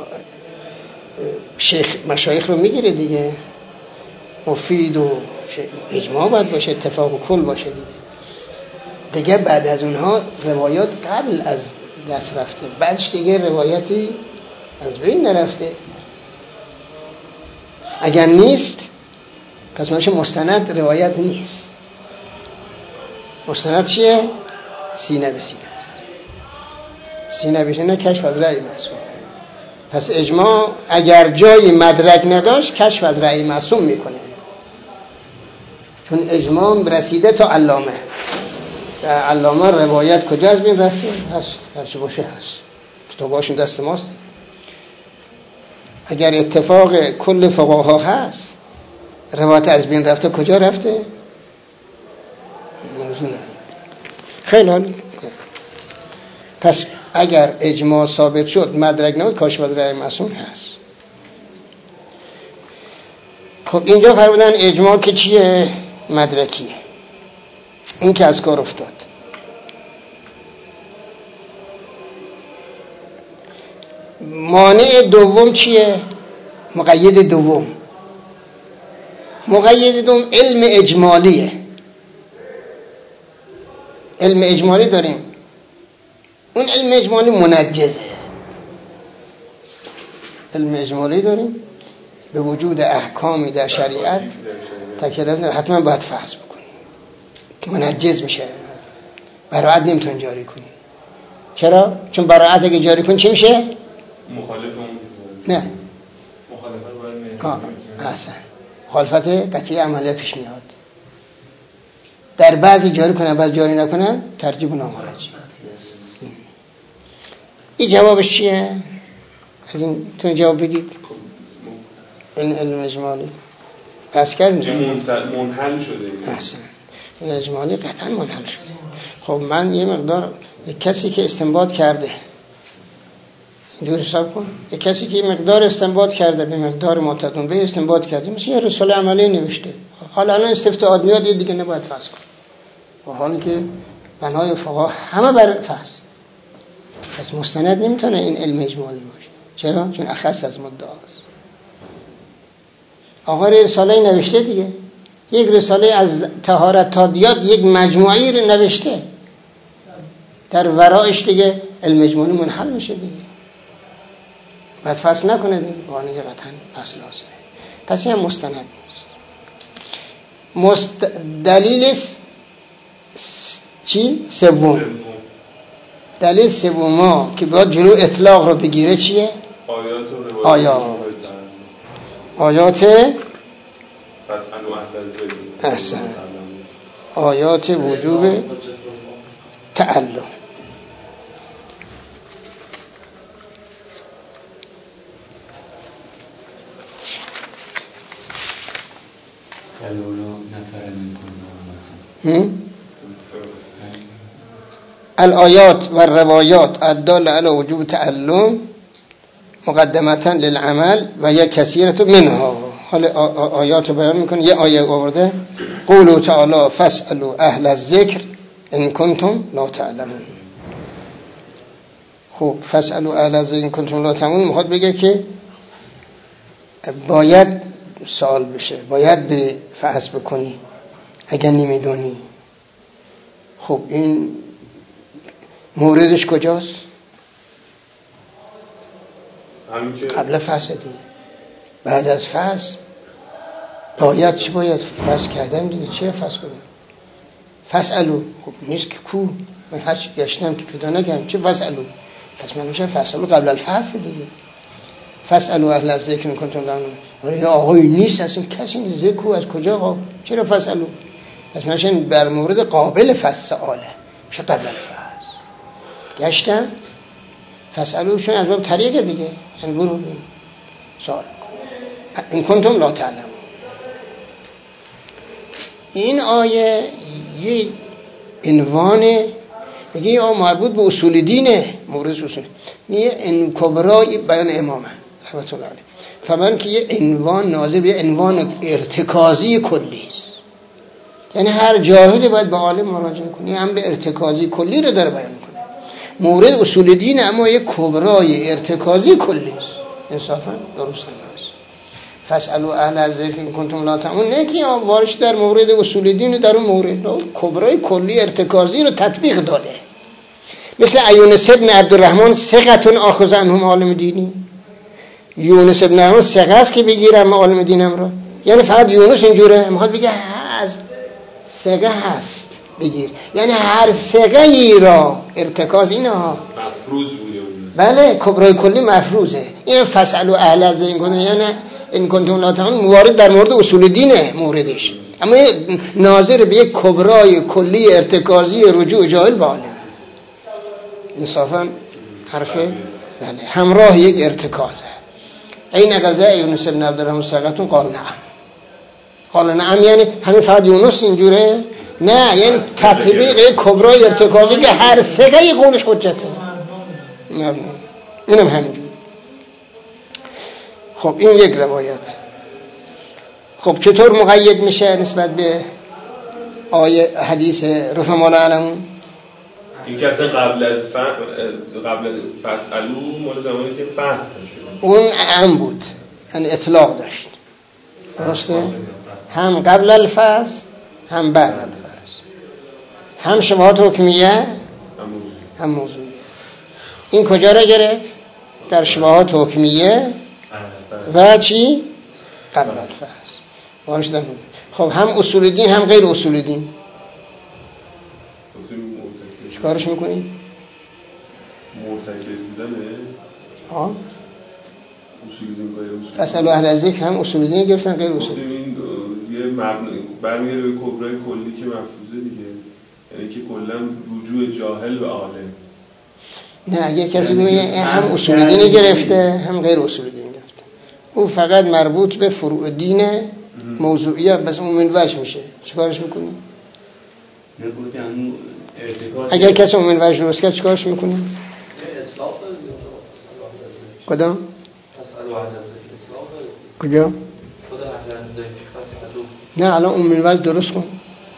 S1: مشایخ رو میگیره دیگه، مفید و اجماع باید باشه، اتفاق و کل باشه دیگه بعد از اونها روایات قبل از دست رفته، بعدش دیگه روایتی از بین نرفته. اگر نیست پس ماشه مستند روایت نیست. مستند چیه؟ سینه به سینه است. سینه به سینه کشف از رأی معصوم. پس اجماع اگر جایی مدرک نداشت کشف از رأی معصوم میکنه، چون اجماع رسیده تا علامه. علامه روایت کجا از بین رفته؟ هست، هرچی باشه هست، کتاباشون دست ماست. اگر اتفاق کل فقها هست روایت از بین رفته، کجا رفته؟ موضوع نه. خیلی حال. پس اگر اجماع ثابت شد مدرک نبود کاشف از رأی معصوم هست. خب اینجا فرمودن اجماع که چیه؟ مدرکیه. این که از کار افتاد. مانع دوم چیه؟ مقید دوم. مقید دوم علم اجمالیه. علم اجمالی داریم، اون علم اجمالی منجزه. علم اجمالی داریم به وجود احکامی در شریعت تکلف حتما باید فحص بکنیم که منجز میشه، براعت نمیتون جاری کنی. چرا؟ چون براعت اگه جاری کنی چی میشه؟
S2: مخالف اون
S1: نه
S2: مخالفت باید
S1: احسن مخالفت قطعی عملیه پیش میاد. در بعضی جاری کنه بعضی جاری نکنه ترجیح نامرجی. این جوابش چیه؟ از این تون جواب بدید. این علم اجمالی پس کردیم
S2: منحل شده.
S1: احسن. این اجمالی قطعا منحل شده. خب من یه مقدار یک کسی که استنباط کرده دور حساب کن، یک کسی که مقدار استنباط کرده به مقدار معتدون به استنباط کرده، مثل یه رساله عملی نوشته، حالا الان استفتاءات میاد یه دیگه نباید فحص کن، با حالی که بنای فقها همه بر فحص. پس مستند نمیتونه این علم اجمالی باشه. چرا؟ چون اخص از مدعاست. آقا رساله نوشته دیگه، یک رساله از طهارت تا دیات یک مجموعی رو نوشته، در ورایش دیگه علم اجمالی منحل میشه دیگه، باید فصل نکنه دیگه، وانه قطعا فصل لازمه. پس این مستند نیست. دلیل چی؟ سوم. دلیل سوم که باید جلو اطلاق رو بگیره چیه؟ آیات احسن آیات وجوب تعلم. الآیات و الروایات الداله علی وجوب تعلم مقدمتا للعمل و یک کثیرت منها. حالا آیات رو بیان میکنه. یه آیه آورده قولوا تعالی فاسألوا اهل الذکر ان کنتم لا تعلمون. خب فاسألوا اهل الذکر ان کنتم لا تعلمون میخواد بگه که باید سوال بشه، باید بری فحص بکنی اگر نمیدونی. خب این موردش کجاست؟ قبل فحص دیگه. بعد از فحص باید چی باید فحص کردم دیگه. چرا فحص کنم؟ فاسألوا خب نیست که کو، من هرچی گشتم که پیدا نگم چه فاسألوا. پس من میشه فاسألوا قبل الفحص دیگه. فاسألوا اهل الذکر ان کنتم لا تعلمون. یا آقای نیست اصلا کسی نیست، ذکر از کجا آقا؟ چرا فاسألوا؟ پس مثلا بر مورد قابل فحص سواله میشه قبل الفحص. گشتم فاسألوا شون از باب طریق دیگه، یعنی برو سوال کن این کنتم لا تعلمون. این آیه یه عنوان میگه یا مربوط به اصول دینه، مورد اصول یه ان کبرای بیان امامه رحمت الله علیه. فهمن که یه عنوان ناظر به عنوان ارتکازی کلی است. یعنی هر جاهلی باید به عالم مراجعه کنه. امر ارتکازی کلی رو داره بیان کنه. مورد اصول دین اما یک کبرای ارتکازی کلی است. انصافا درست نیست. فاسالوا اهل الذکر ان کنتم لا تعلمون. نه که وارش در مورد اصول دین در اون مورد کبرای کلی ارتکازی رو تطبیق داده. مثل یونس ابن عبدالرحمن ثقة آخذ عنهم عالم دینی. یونس ابن عبدالرحمن ثقه است که بگیرم عالم دینم را. یعنی فقط یونس اینجوره میخواد بگه از ثقه هست بگیر، یعنی هر ثقه ای را ارتکاز اینها
S2: مفروض بوده.
S1: بله کبرای کلی مفروضه. این فاسالوا اهل الذکر یعنی این کنتم لا تعلمون موارد در مورد اصول دینه موردش، اما ناظر به یک کبرای کلی ارتکازی رجوع جاهل به عالم. انصافا حرف بله همراه یک ارتکازه. این قضیه یونس بن عبدالرحمن ثقتون قال نعم. قال نعم یعنی همین فقط یونس اینجوره؟ نه، یعنی تطبیق کبرای ارتکازی که هر ثقه قولش حجته. نه اینم همینجور. خب این یک روایت. خب چطور مقید میشه نسبت به آیه حدیث رفع ما لا یعلمون؟
S2: این که اصلا قبل از فاسالو مال زمانی که فصل شد
S1: اون عام بود، یعنی اطلاق داشت. درسته؟ هم قبل الفصل هم بعد الفصل، هم شبهات حکمیه هم موضوعیه. این کجا را گرفت؟ در شبهات حکمیه و چی؟ قبل الفصل. وارشدم. خب هم اصول دین هم غیر اصول دین چیکارش میکنید؟
S2: مرتکب بودنه.
S1: ها؟
S2: اصول دین غیر اصول.
S1: فاسالوا اهل الذکر هم اصول دین گرفتن غیر اصول.
S2: این یه برمیگره به کبرای کلی که مفروضه دیگه، یعنی که کلا رجوع جاهل به عالم.
S1: نه اگه کسی بگه هم اصول دینی گرفته هم غیر اصول دینی گرفته، اون فقط مربوط به فروع دین موضوعیه، بس اون من وجه میشه. چیکارش میکنی؟ اگه کسی اون من وجه درست کرد چیکارش میکنی؟ کدام؟ کجا؟ نه الان اون من وجه درست کن.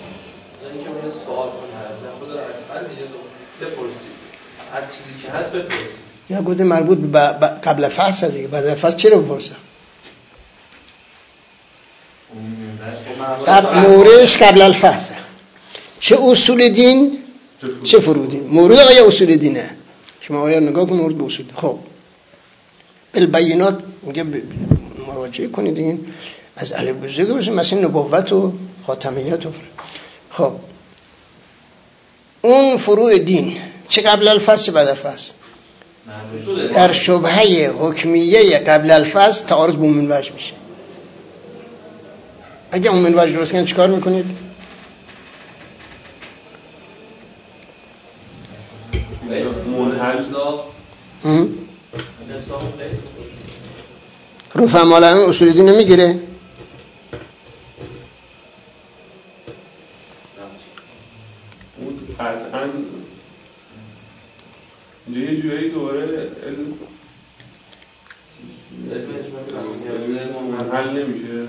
S5: هر چیزی که هست بپرسید.
S1: یا گفته مربوط به قبل فصل دیگه، بعد فصل چی رو بپرسم؟ موردش قبل الفصل، چه اصول دین چه فروع دین. مورد آیا اصول دینه، شما آیا نگاه کن مورد به اصول دین. خب البینات میگه مراجعه کنید این از الف به ذکر بشه، مثلا نبوت و خاتمیت و خب اون فروع دین چه قبل الفصل چه بعد الفصل. در شبهه حکمیه قبل الفصل تعارض با من وجه میشه. اگه اون من وجه درست کنید چیکار میکنید؟ رفع ما لا یعلمون اصول دین نمیگیره؟
S2: قطعاً یه جوری دوباره حل نمیشه.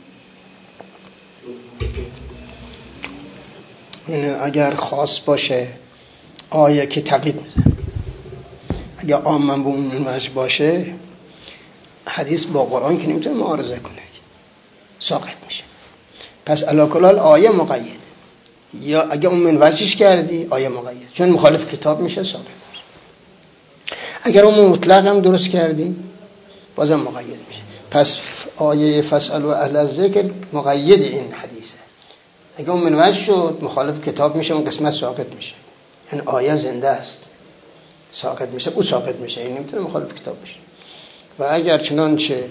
S1: اگر خاص باشه آیه که تقیید میده، اگر عامن به اون وجه باشه حدیث با قرآن که نمیتونه معارضه کنه، ساقط میشه. پس علی کل حال آیه مقید، یا اگه اون من وجهش کردی آیه مقید، چون مخالف کتاب میشه ساقط میشه. اگر اون مطلق هم درست کردی بازم مقید میشه. پس آیه فاسالوا اهل الذکر مقید این حدیثه. اگه اون من وجه شد مخالف کتاب میشه، اون قسمت ساقط میشه. یعنی آیه زنده است، ساقط میشه، او ساقط میشه، این نمیتونه مخالف کتاب بشه. و اگر چنانچه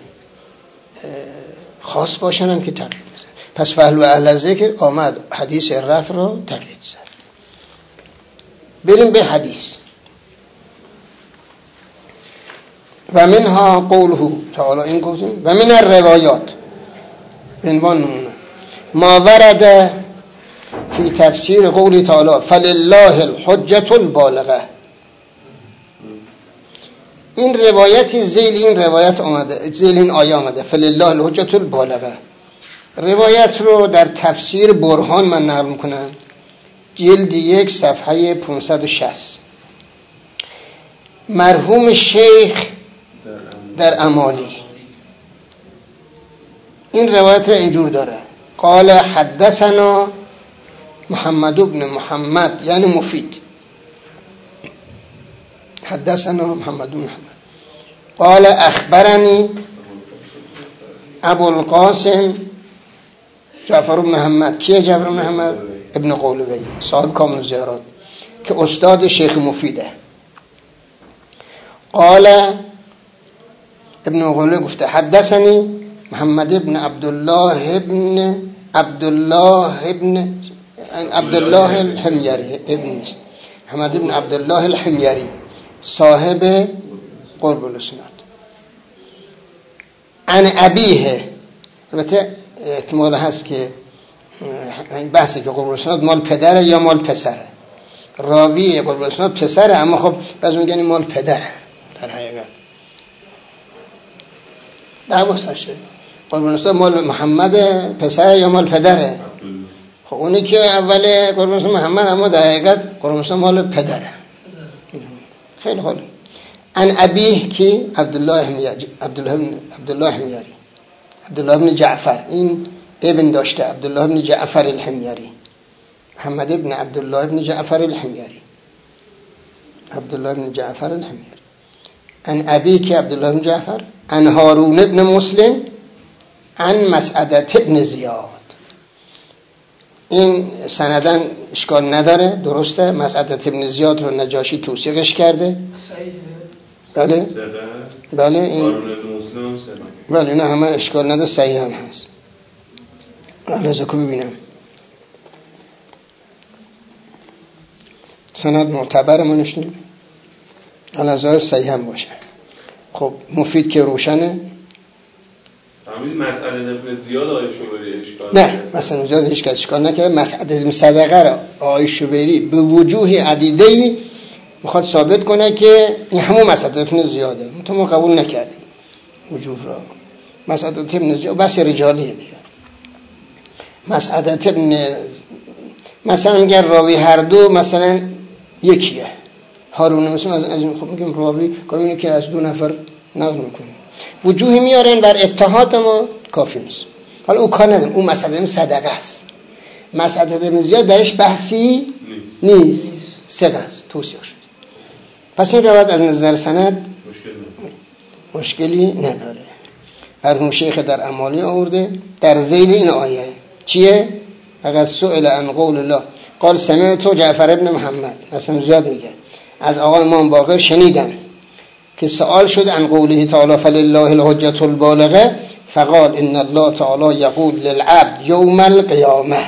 S1: خاص باشن هم که تقلید میزن. پس فاسالوا اهل الذکر آمد حدیث رفع رو تقلید زد. بریم به حدیث. و منها قوله تعالی، این گفتیم و من الروایات عنوان نمونه ما ورد فی تفسیر قولی تعالی فلله الحجة البالغه. این روایتی زیل این روایت آمده، زیل این آیه آمده فلله الحجة البالغه. روایت رو در تفسیر برهان من نقل میکنم، جلد 1 صفحه 560. مرحوم شیخ در امالی این روایت رو اینجور داره: قال حدثنا محمد بن محمد، یعنی مفید، حدثنا محمد بن محمد قال اخبرني ابو القاسم جعفر بن محمد. کیه جعفر بن محمد؟ ابن قولوی، صاحب کامل الزیارات که استاد شیخ مفیده. قال ابن قولوی گفته حدثني محمد ابن عبد الله الحميري، ابن محمد ابن عبد الله الحميري صاحب قرب الاسناد. عن ابیه، البته احتمال هست که این بحثی که قرب الاسناد مال پدره یا مال پسره. راوی قرب الاسناد پسره، اما خب بعضی میگن مال پدره. در حقیقت دعوا سرشه قرب الاسناد مال محمد پسره یا مال پدره. خب اونی که اول قرب الاسناد محمد، اما در حقیقت قرب الاسناد مال پدره. خیلی خوب. عن ابیه کی عبدالله حمیری، عبدالله بن جعفر، این ابن داشته، عبدالله بن جعفر الحمیری، محمد ابن عبدالله بن جعفر الحمیری، عبدالله بن جعفر الحمیری. عن ابیه کی عبدالله بن جعفر، عن هارون ابن مسلم، عن مسعدة ابن زیاد. این سندن اشکال نداره، درسته. مسعدة ابن زیاد رو نجاشی توثیقش کرده. بله بله، این بله، نه همه اشکال نداره، صحیح هم هست. لازم که ببینم سند معتبر ما نشنیم، الازار صحیح هم باشه. خب مفید که روشنه.
S2: فهمید مسئله ابن زیاد آقای شوبری اشکال
S1: نه، مسئله زیاد هیچ کس اشکال نکرده. مسئله صدقه را آقای شوبری به وجوه عدیده‌ای میخواد ثابت کنه که این همون مسعدة ابن زیاده، تو ما قبول نکردیم وجوه را. مسعدة ابن زیاد بس رجالیه دیگه. مسعدة ابن، مثلا میگن راوی هر دو مثلا یکیه، هارون مثلا از این، خب میگیم راوی کاری که از دو نفر نقل میکنه. وجوهی میارن بر اتحاد، ما کافی نیست. حالا او کار ندارم، اون مسعدة صدقه است. مسعدة ابن زیاد درش بحثی نیست، ثقه است، توصیه شد. پس این روایت از نظر سند مشکلی نداره. مرحوم شیخ در امالی آورده در ذیل این آیه چیه؟ فقط سئل عن قول الله قال سمعت جعفر ابن محمد، مثلا زیاد میگه از آقای امام باقر شنیدم که سوال شد عن قوله تعالی فلله الحجة البالغه فقال ان الله تعالی یقول للعبد یوم القیامه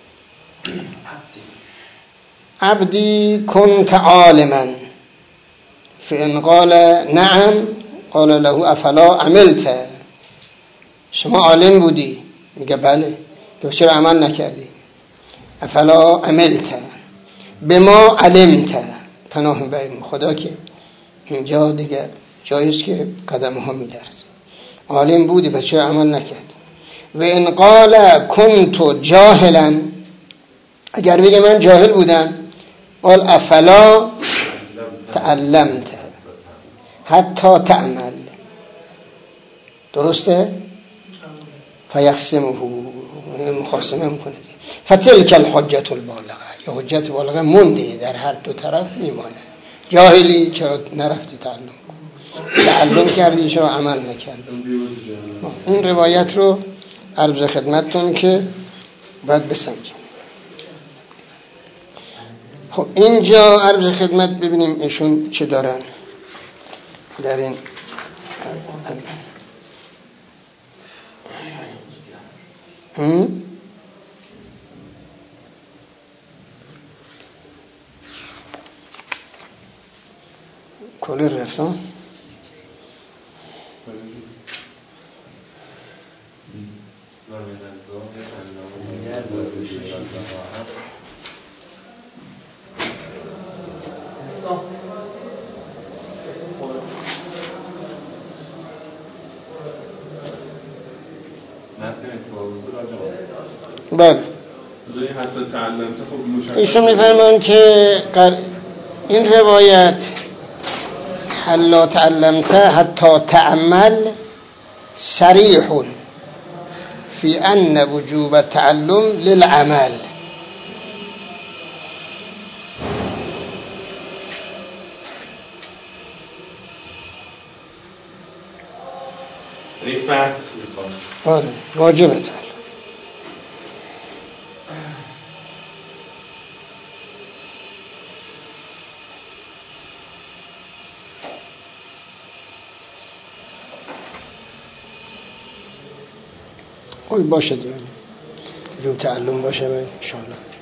S1: عبدی كنت عالما فإن قال نعم قال له افلا عملت. شما عالم بودی؟ میگه بله. تو چرا عمل نکردی؟ افلا عملت بما علمت. پناه میبریم خدا که اینجا دیگه جایست که قدمه ها میدرز. عالم بودی پس چرا عمل نکرد؟ و ان قال كنت جاهلا، اگر بگه من جاهل بودم، قال افلا تعلمت حتی تعمل. درسته؟ فیخصمه، مخاصمه میکنه. فتلک الحجة البالغه، یه حجت بالغه مونده در هر دو طرف میمانه. جاهلی چرا نرفتی تعلم کردی چرا عمل نکردی؟ این روایت رو عرض خدمتتون که باید بسنجیم. خب اینجا عرض خدمت ببینیم ایشون چه دارن در این کلی رفتم.
S6: نفع اسباب الوضوء راجع به
S1: بله
S2: حتی تعلمت خب مشخص
S1: ایشون میفرمان که این روایت حلا تعلمت حتی تعمل صریح فی ان وجوب التعلم للعمل.
S2: این فحص میخواد
S1: آره واجبه تعلم. باشه دیگه جو تعلم باشه ان شاء الله.